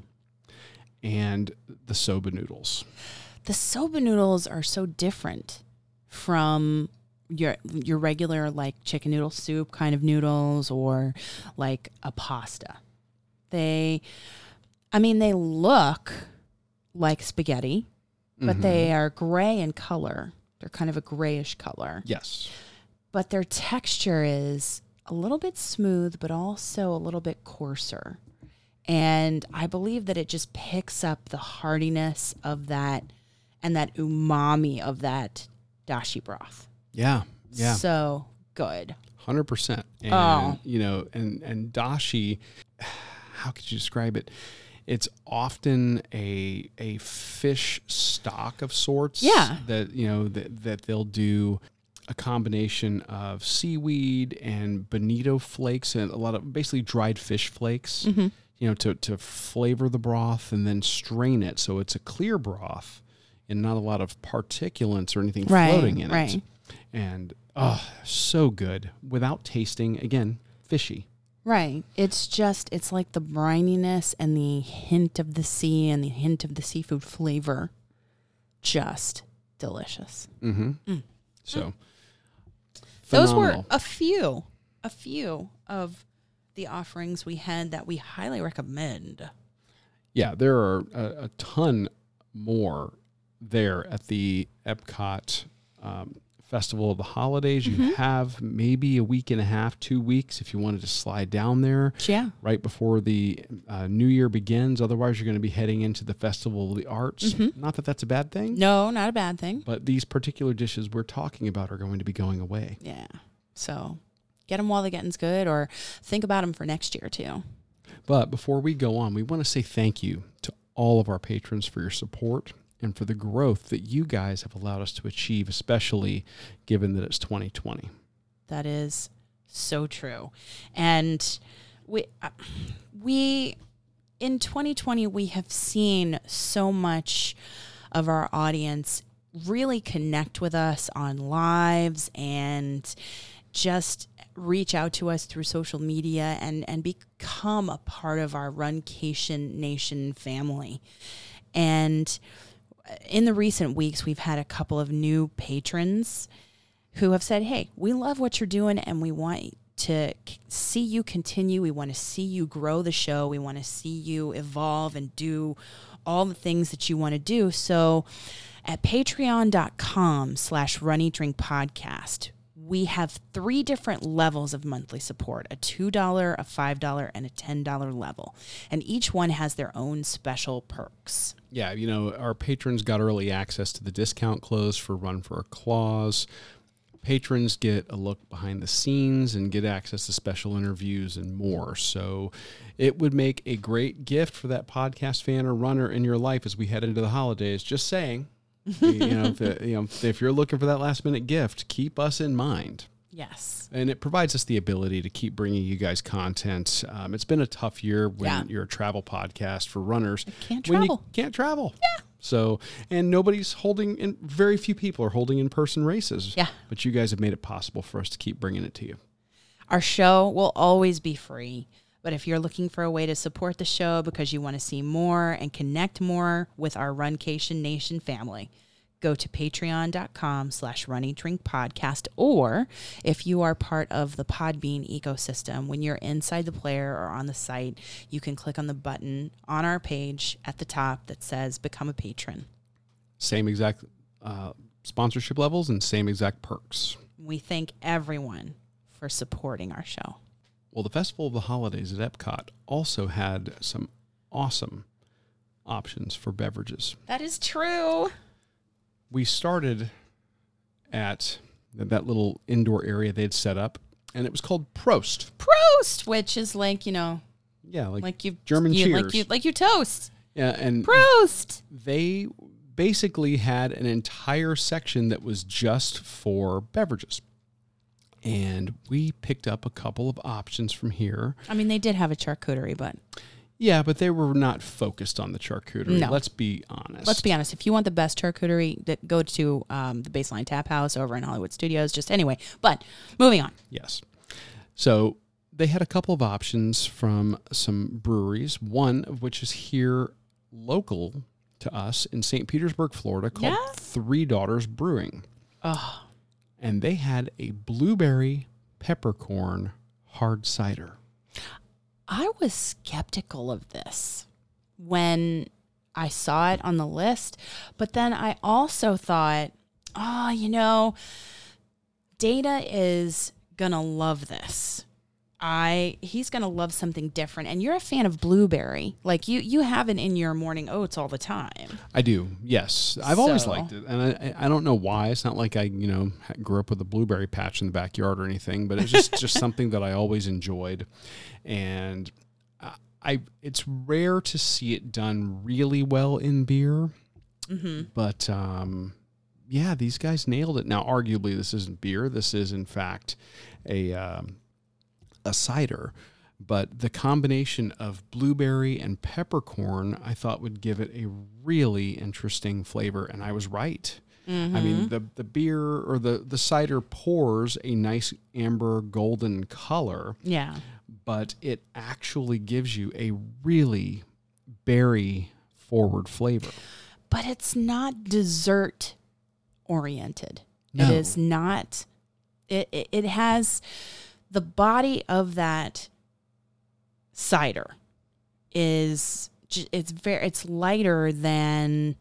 and the soba noodles. The soba noodles are so different from your your regular like chicken noodle soup kind of noodles or like a pasta. They, I mean, they look like spaghetti, but Mhm. they are gray in color. They're kind of a grayish color. Yes. But their texture is a little bit smooth, but also a little bit coarser. And I believe that it just picks up the hardiness of that and that umami of that dashi broth. Yeah. Yeah. So good. one hundred percent. And, Oh. you know, and, and dashi, how could you describe it? It's often a a fish stock of sorts. Yeah. That, you know, that, that they'll do a combination of seaweed and bonito flakes and a lot of basically dried fish flakes, Mm-hmm. you know, to, to flavor the broth and then strain it. So it's a clear broth and not a lot of particulates or anything Right, floating in right. it. And, oh, so good without tasting, again, fishy. Right. It's just, it's like the brininess and the hint of the sea and the hint of the seafood flavor. Just delicious. Mm-hmm. Mm. So, Those were phenomenal. a few, a few of the offerings we had that we highly recommend. Yeah, there are a, a ton more there at the Epcot um, Festival of the Holidays. Mm-hmm. You have maybe a week and a half, two weeks if you wanted to slide down there Yeah. right before the uh, New Year begins. Otherwise, you're going to be heading into the Festival of the Arts. Mhm. Not that that's a bad thing, No, not a bad thing. but these particular dishes we're talking about are going to be going away. Yeah. So get them while the getting's good, or think about them for next year too. But before we go on, we want to say thank you to all of our patrons for your support and for the growth that you guys have allowed us to achieve, especially given that it's twenty twenty. That is so true. And we, uh, we, in twenty twenty, we have seen so much of our audience really connect with us on lives and just reach out to us through social media and, and become a part of our Runcation Nation family. And in the recent weeks, we've had a couple of new patrons who have said, hey, we love what you're doing and we want to c- see you continue. We want to see you grow the show. We want to see you evolve and do all the things that you want to do. So at patreon.com slash Run Eat Drink Podcast, we have three different levels of monthly support, a two dollars, a five dollars, and a ten dollars level. And each one has their own special perks. Yeah, you know, our patrons got early access to the discount close for Run for a Clause. Patrons get a look behind the scenes and get access to special interviews and more. So it would make a great gift for that podcast fan or runner in your life as we head into the holidays. Just saying. you know, if, it- you know, if you're looking for that last minute gift, keep us in mind. Yes. And it provides us the ability to keep bringing you guys content. Um, it's been a tough year when Yeah. you're a travel podcast for runners. Can't when travel. you can't travel. Yeah. So, and nobody's holding in, very few people are holding in-person races. Yeah. But you guys have made it possible for us to keep bringing it to you. Our show will always be free. But if you're looking for a way to support the show because you want to see more and connect more with our Runcation Nation family, go to patreon.com slash Run Eat Drink Podcast. Or if you are part of the Podbean ecosystem, when you're inside the player or on the site, you can click on the button on our page at the top that says Become a Patron. Same exact uh, sponsorship levels and same exact perks. We thank everyone for supporting our show. Well, the Festival of the Holidays at Epcot also had some awesome options for beverages. That is true. We started at that little indoor area they'd set up, and it was called Prost. Prost, which is like, you know, Yeah, like, like you German you, cheers. like you like you toast. yeah, and Prost. they basically had an entire section that was just for beverages. And we picked up a couple of options from here. I mean, they did have a charcuterie, but Yeah, but they were not focused on the charcuterie. No. Let's be honest. let's be honest. If you want the best charcuterie, that go to um, the Baseline Tap House over in Hollywood Studios. Just anyway, but moving on. Yes. So they had a couple of options from some breweries, one of which is here local to us in Saint Petersburg, Florida, called Yeah? Three Daughters Brewing. Oh, And they had a blueberry peppercorn hard cider. I was skeptical of this when I saw it on the list, but then I also thought, oh, you know, Data is going to love this. I he's going to love something different. And you're a fan of blueberry. Like you you have it in your morning oats all the time. I do. Yes. I've always So- liked it. And I I don't know why. It's not like I, you know, grew up with a blueberry patch in the backyard or anything, but it's just just something that I always enjoyed. And I, I it's rare to see it done really well in beer. Mm-hmm. But um yeah, these guys nailed it. Now, arguably, this isn't beer. This is, in fact, a um, a cider. But the combination of blueberry and peppercorn, I thought, would give it a really interesting flavor, and I was right. Mm-hmm. I mean, the the beer or the the cider pours a nice amber golden color, Yeah. but it actually gives you a really berry forward flavor. But it's not dessert oriented. No. It is not. It, it it has the body of that cider is j- it's very it's lighter than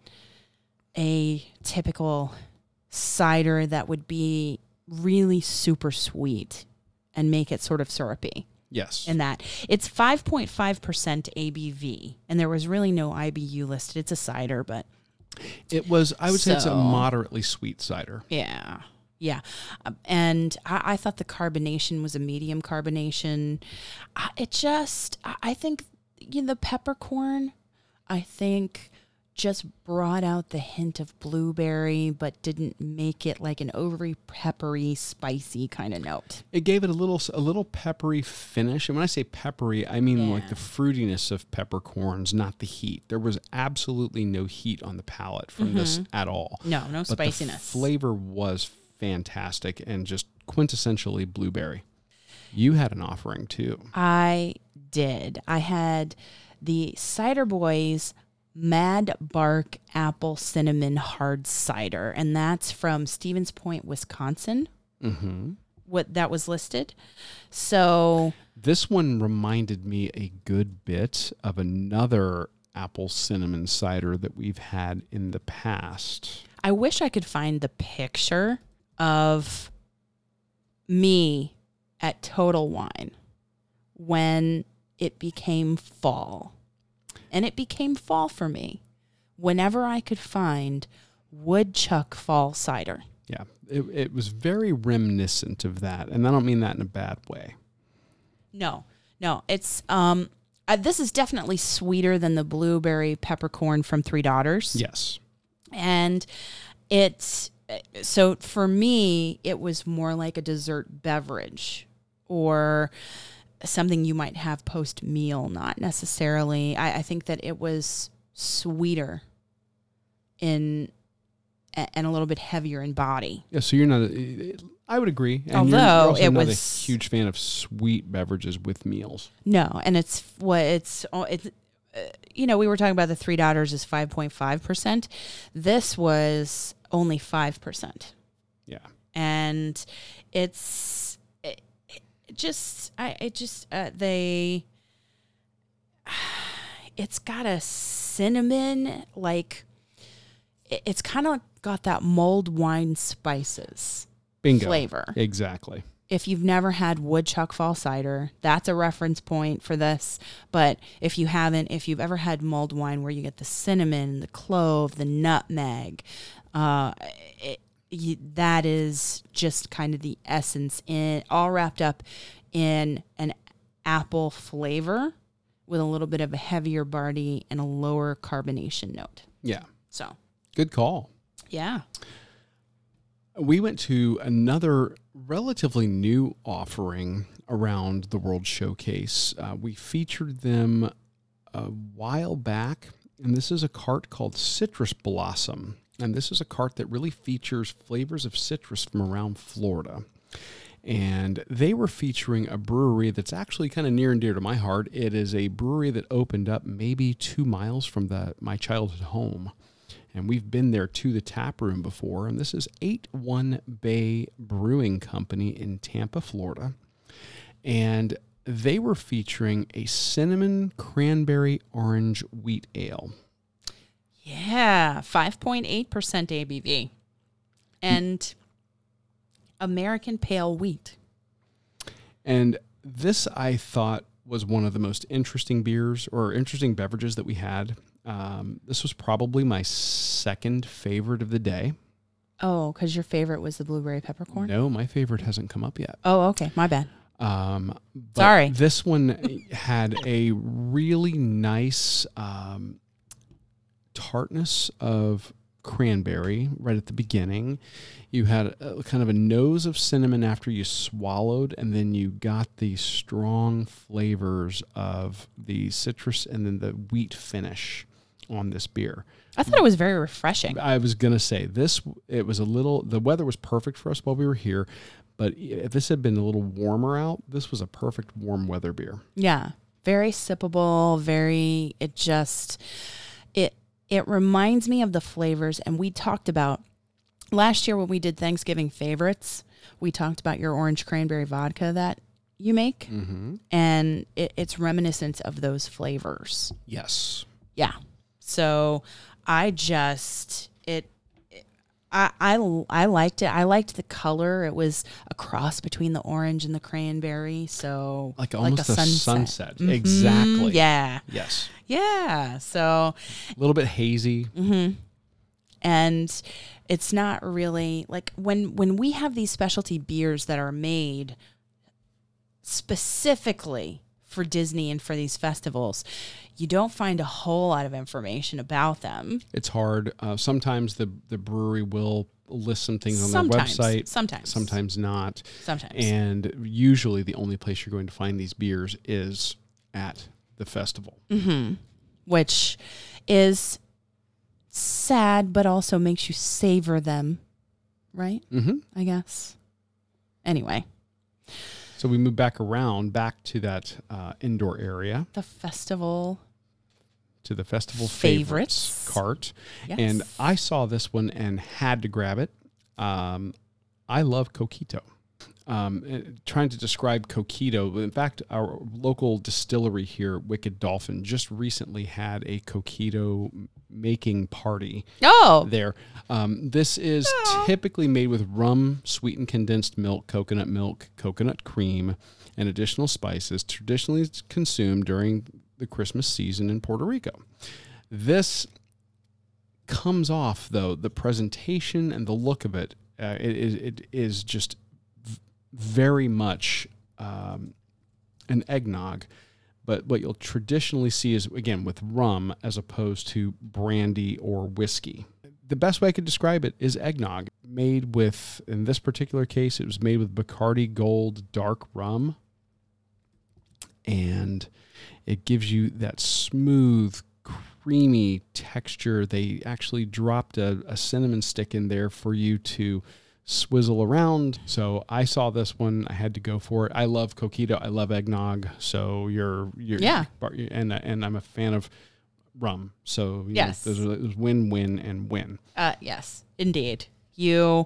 a typical cider that would be really super sweet and make it sort of syrupy. Yes. In that it's five point five percent A B V, and there was really no I B U listed. It's a cider, but It was, I would say it's a So- moderately sweet cider. yeah, yeah. Um, and I, I thought the carbonation was a medium carbonation. I, it just, I, I think, you know, the peppercorn, I think just brought out the hint of blueberry, but didn't make it like an overly peppery, spicy kind of note. It gave it a little a little peppery finish. And when I say peppery, I mean Yeah. like the fruitiness of peppercorns, not the heat. There was absolutely no heat on the palate from this at all. No, no But the spiciness. flavor was fantastic and just quintessentially blueberry. You had an offering too. I did. I had the Cider Boys Mad Bark Apple Cinnamon Hard Cider, and that's from Stevens Point, Wisconsin. Mm-hmm. What that was listed. So This one reminded me a good bit of another apple cinnamon cider that we've had in the past. I wish I could find the picture of me at Total Wine when it became fall. And it became fall for me whenever I could find woodchuck fall cider. Yeah, it, it was very reminiscent of that. And I don't mean that in a bad way. No, no, it's um, uh, this is definitely sweeter than the blueberry peppercorn from Three Daughters. Yes. And it's so for me, it was more like a dessert beverage or something you might have post meal, not necessarily. I, I think that it was sweeter in and a little bit heavier in body. Yeah, so you're not, a, I would agree. And Although you're, you're also it not was- a huge fan of sweet beverages with meals. No, and it's what it's oh, it's uh, you know, we were talking about the Three Daughters is five point five percent. This was only five percent. Yeah. And it's it, it just I it just uh, they it's got a cinnamon like it, it's kind of got that mulled wine spices Bingo. flavor. Exactly. If you've never had woodchuck fall cider, that's a reference point for this. But if you haven't, if you've ever had mulled wine where you get the cinnamon, the clove, the nutmeg, uh, it, you, that is just kind of the essence in all wrapped up in an apple flavor with a little bit of a heavier body and a lower carbonation note. Yeah. So, Good call. yeah. We went to another relatively new offering around the World Showcase. Uh, we featured them a while back, and this is a cart called Citrus Blossom. And this is a cart that really features flavors of citrus from around Florida. And they were featuring a brewery that's actually kind of near and dear to my heart. It is a brewery that opened up maybe two miles from the my childhood home. And we've been there to the tap room before. And this is eight one Bay Brewing Company in Tampa, Florida. And they were featuring a cinnamon cranberry orange wheat ale. Yeah. five point eight percent A B V. and American pale wheat. And this, I thought, was one of the most interesting beers or interesting beverages that we had. Um, this was probably my second favorite of the day. Oh, because your favorite was the blueberry peppercorn? No, my favorite hasn't come up yet. Oh, okay. My bad. Um, but Sorry. This one had a really nice um, tartness of cranberry right at the beginning. You had a, kind of a nose of cinnamon after you swallowed, and then you got the strong flavors of the citrus and then the wheat finish on this beer. I thought it was very refreshing. I was going to say this, it was a little, the weather was perfect for us while we were here, but if this had been a little warmer out, this was a perfect warm weather beer. Yeah. Very sippable, very, it just, it, it reminds me of the flavors. And we talked about last year when we did Thanksgiving favorites, we talked about your orange cranberry vodka that you make. Mm-hmm. And it, it's reminiscent of those flavors. Yes. Yeah. So I just, it, it I, I, I liked it. I liked the color. It was a cross between the orange and the cranberry. So Like almost a a sunset. sunset. Mhm. Exactly. Yeah. Yes. Yeah. So, A little bit hazy. mm-hmm. And it's not really like when, when we have these specialty beers that are made specifically for Disney and for these festivals, you don't find a whole lot of information about them. It's hard. Uh, sometimes the, the brewery will list some things on Sometimes. their website. Sometimes. Sometimes not. Sometimes. And usually the only place you're going to find these beers is at the festival. Mm-hmm. Which is sad, but also makes you savor them, right? Mm-hmm. I guess. Anyway, So we move back around, back to that uh, indoor area, the festival. to the festival Favorites. favorites, cart. Yes. And I saw this one and had to grab it. Um, I love Coquito. Um, uh, trying to describe Coquito. In fact, our local distillery here, Wicked Dolphin, just recently had a Coquito making party Oh, there. Um, this is typically made with rum, sweetened condensed milk, coconut milk, coconut cream, and additional spices, traditionally consumed during the Christmas season in Puerto Rico. This comes off, though, the presentation and the look of it, uh, it, is, it is just v- very much um, an eggnog. But what you'll traditionally see is, again, with rum as opposed to brandy or whiskey. The best way I could describe it is eggnog, made with, in this particular case, it was made with Bacardi Gold dark rum. And it gives you that smooth, creamy texture. They actually dropped a, a cinnamon stick in there for you to swizzle around. So I saw this one. I had to go for it. I love Coquito. I love eggnog. So you're, you're Yeah. and and I'm a fan of rum. So you Yes. know, those are those win, win, and win. uh, yes, indeed. You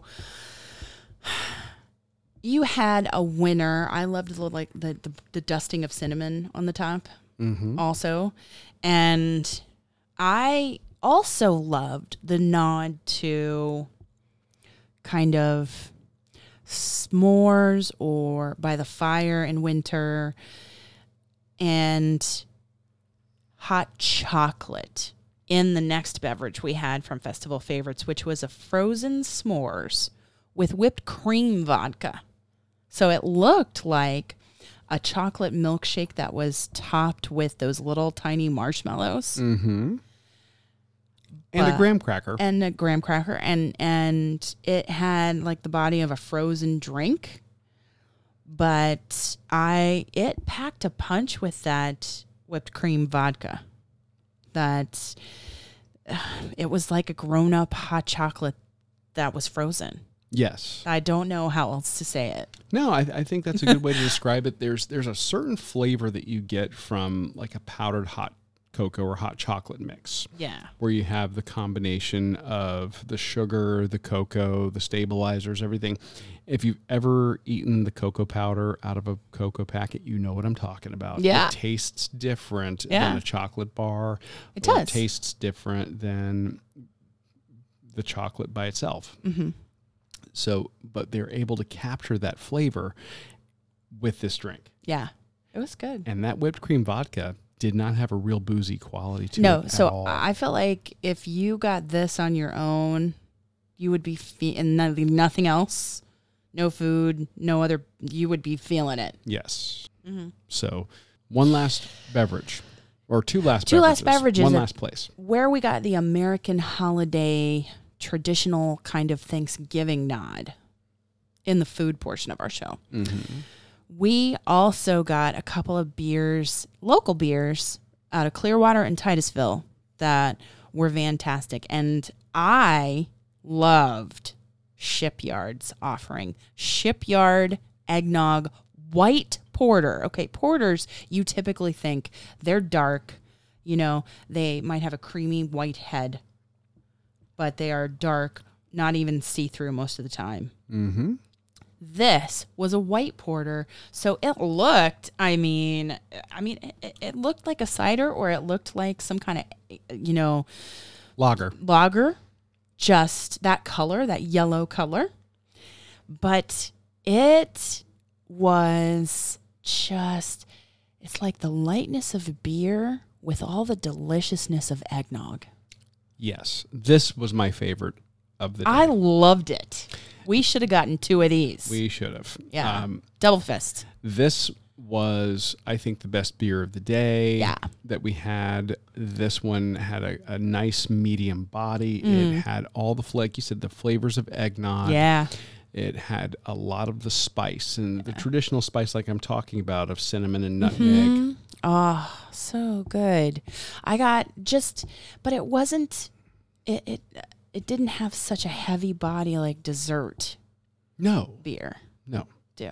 you had a winner. I loved the like the, the, the dusting of cinnamon on the top Mm-hmm. also. And I also loved the nod to kind of s'mores or by the fire in winter and hot chocolate in the next beverage we had from Festival Favorites, which was a frozen s'mores with whipped cream vodka. So it looked like a chocolate milkshake that was topped with those little tiny marshmallows. Mm-hmm. And a But- graham cracker. And a graham cracker, and and it had like the body of a frozen drink, but I it packed a punch with that whipped cream vodka. That uh, it was like a grown up hot chocolate that was frozen. Yes. I don't know how else to say it. No, I, I think that's a good way to describe it. There's there's a certain flavor that you get from like a powdered hot cocoa or hot chocolate mix, Yeah. where you have the combination of the sugar, the cocoa, the stabilizers, everything. If you've ever eaten the cocoa powder out of a cocoa packet, you know what I'm talking about. Yeah. It tastes different Yeah. than a chocolate bar. It or does. It tastes different than the chocolate by itself. Mm-hmm. So, but they're able to capture that flavor with this drink. Yeah. It was good. And that whipped cream vodka did not have a real boozy quality to No, it so at all. I felt like if you got this on your own, you would be fe- and nothing else, no food, no other, you would be feeling it. Yes. Mm-hmm. So one last beverage, or two last Two beverages. last beverages. One that- last place. Where we got the American holiday traditional kind of Thanksgiving nod in the food portion of our show. Mm-hmm. We also got a couple of beers, local beers, out of Clearwater and Titusville that were fantastic. And I loved Shipyard's offering. Shipyard Eggnog White Porter. Okay, porters, you typically think they're dark. You know, they might have a creamy white head, but they are dark, not even see-through most of the time. Mm-hmm. This was a white porter, so it looked, I mean, I mean, it, it looked like a cider, or it looked like some kind of, you know, Lager. lager, just that color, that yellow color. But it was just, it's like the lightness of beer with all the deliciousness of eggnog. Yes. This was my favorite of the day. I loved it. We should have gotten two of these. We should have. Yeah. Um, Double fist. this was, I think, the best beer of the day Yeah. that we had. This one had a, a nice medium body. Mm. It had all the, like you said, the flavors of eggnog. Yeah. It had a lot of the spice and the traditional spice like I'm talking about of cinnamon and nutmeg. Mm-hmm. Oh, so good. I got just, but it wasn't, it, it, it didn't have such a heavy body like dessert No, beer no. do.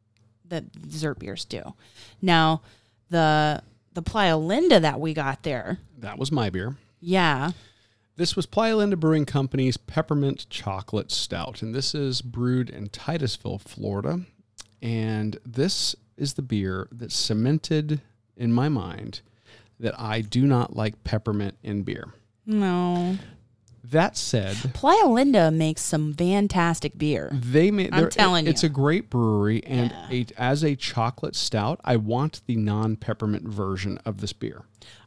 The dessert beers do. Now, the, the Playa Linda that we got there. That was my beer. Yeah. This was Playa Linda Brewing Company's Peppermint Chocolate Stout, and this is brewed in Titusville, Florida. And this is the beer that cemented in my mind that I do not like peppermint in beer. No. That said, Playa Linda makes some fantastic beer. they made. I'm they're- telling it's you. a great brewery, and Yeah. a, as a chocolate stout, I want the non-peppermint version of this beer.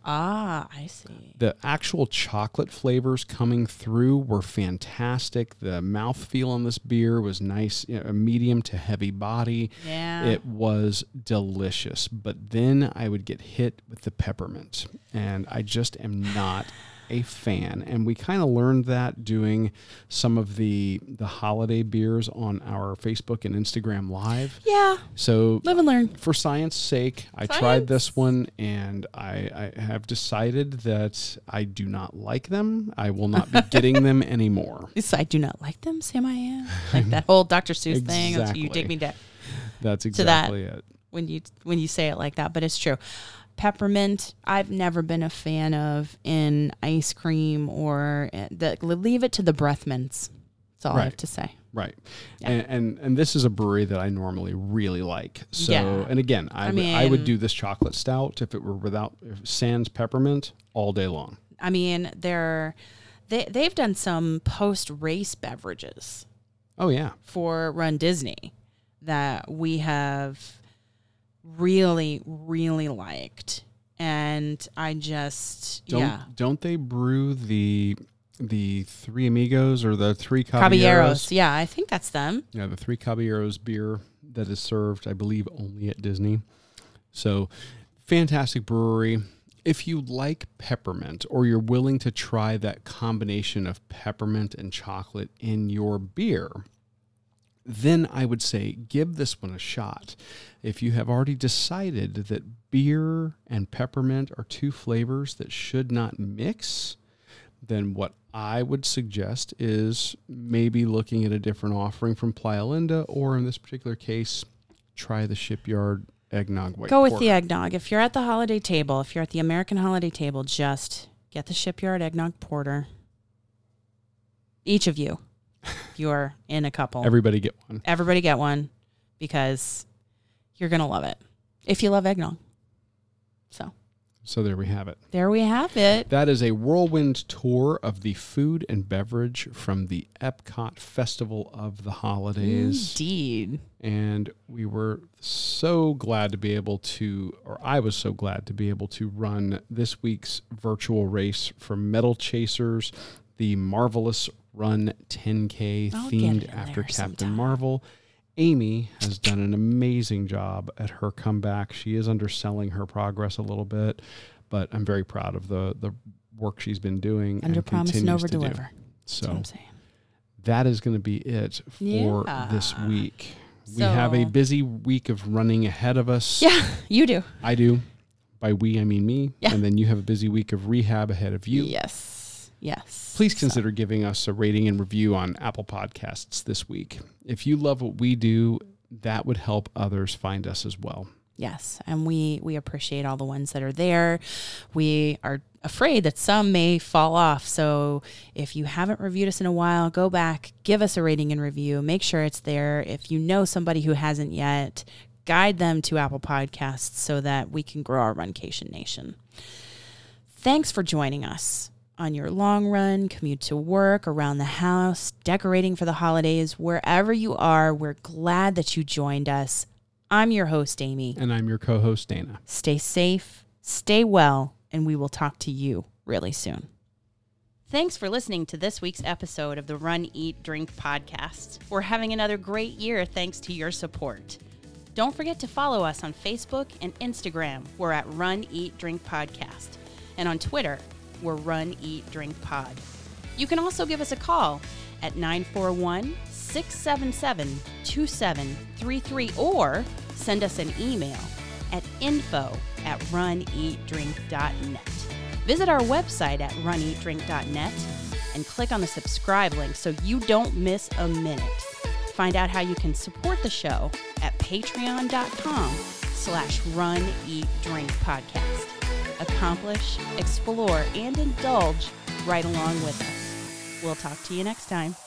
Ah, I see. The actual chocolate flavors coming through were fantastic. The mouthfeel on this beer was nice, you know, a medium to heavy body. Yeah. It was delicious. But then I would get hit with the peppermint, and I just am not a fan. And we kind of learned that doing some of the the holiday beers on our Facebook and Instagram Live. Yeah. So Live and learn. for science sake, I Science. tried this one, and I, I have decided that I do not like them. I will not be getting them anymore. Yes, I do not like them, Sam I am. Like that whole Doctor Seuss thing. It's, you Exactly. take me down That's that. exactly it. when you when you say it like that, but it's true. Peppermint, I've never been a fan of in ice cream or the leave it to the breath mints. That's all I Right. have to say. Right. Yeah. And, and and this is a brewery that I normally really like. So, Yeah. and again, I, I would I would mean- do this chocolate stout if it were without if sans peppermint all day long. I mean, they're they they've done some post race beverages Oh yeah. for Run Disney that we have really really liked, and I just Don't yeah don't they brew the the Three Amigos or the Three Caballeros. Caballeros? Yeah, I think that's them. Yeah, the Three Caballeros beer that is served, I believe, only at Disney. So, fantastic brewery. If you like peppermint or you're willing to try that combination of peppermint and chocolate in your beer, then I would say give this one a shot. If you have already decided that beer and peppermint are two flavors that should not mix, then what I would suggest is maybe looking at a different offering from Playa Linda, or in this particular case, try the Shipyard Eggnog White Go with Porter. the eggnog. If you're at the holiday table, if you're at the American holiday table, just get the Shipyard Eggnog Porter. Each of you, if you're in a couple. Everybody get one. Everybody get one because you're going to love it. If you love eggnog. So, So there we have it. There we have it. That is a whirlwind tour of the food and beverage from the Epcot Festival of the Holidays. Indeed. And we were so glad to be able to, or I was so glad to be able to run this week's virtual race for Metal Chasers, the Marvelous Run ten K I'll get themed in after there Captain sometime. Marvel. Amy has done an amazing job at her comeback. She is underselling her progress a little bit, but I'm very proud of the the work she's been doing. Under and promise and continues over to do. deliver. So That's what I'm saying. that is going to be it for Yeah. this week. We have a So- busy week of running ahead of us. Yeah, you do. I do. By we, I mean me. Yeah. And then you have a busy week of rehab ahead of you. Yes. Yes. Please So- consider giving us a rating and review on Apple Podcasts this week. If you love what we do, that would help others find us as well. Yes, and we we appreciate all the ones that are there. We are afraid that some may fall off. So if you haven't reviewed us in a while, go back, give us a rating and review. Make sure it's there. If you know somebody who hasn't yet, guide them to Apple Podcasts so that we can grow our Runcation Nation. Thanks for joining us on your long run, commute to work, around the house, decorating for the holidays, wherever you are. We're glad that you joined us. I'm your host, Amy. And I'm your co-host, Dana. Stay safe, stay well, and we will talk to you really soon. Thanks for listening to this week's episode of the Run, Eat, Drink podcast. We're having another great year thanks to your support. Don't forget to follow us on Facebook and Instagram. We're at Run, Eat, Drink Podcast. And on Twitter, we're Run, Eat, Drink Pod. You can also give us a call at nine four one, six seven seven, two seven three three or send us an email at info at run eat drink dot net. Visit our website at run eat drink dot net and click on the subscribe link so you don't miss a minute. Find out how you can support the show at patreon.com slash run eat drink podcast. Accomplish, explore, and indulge right along with us. We'll talk to you next time.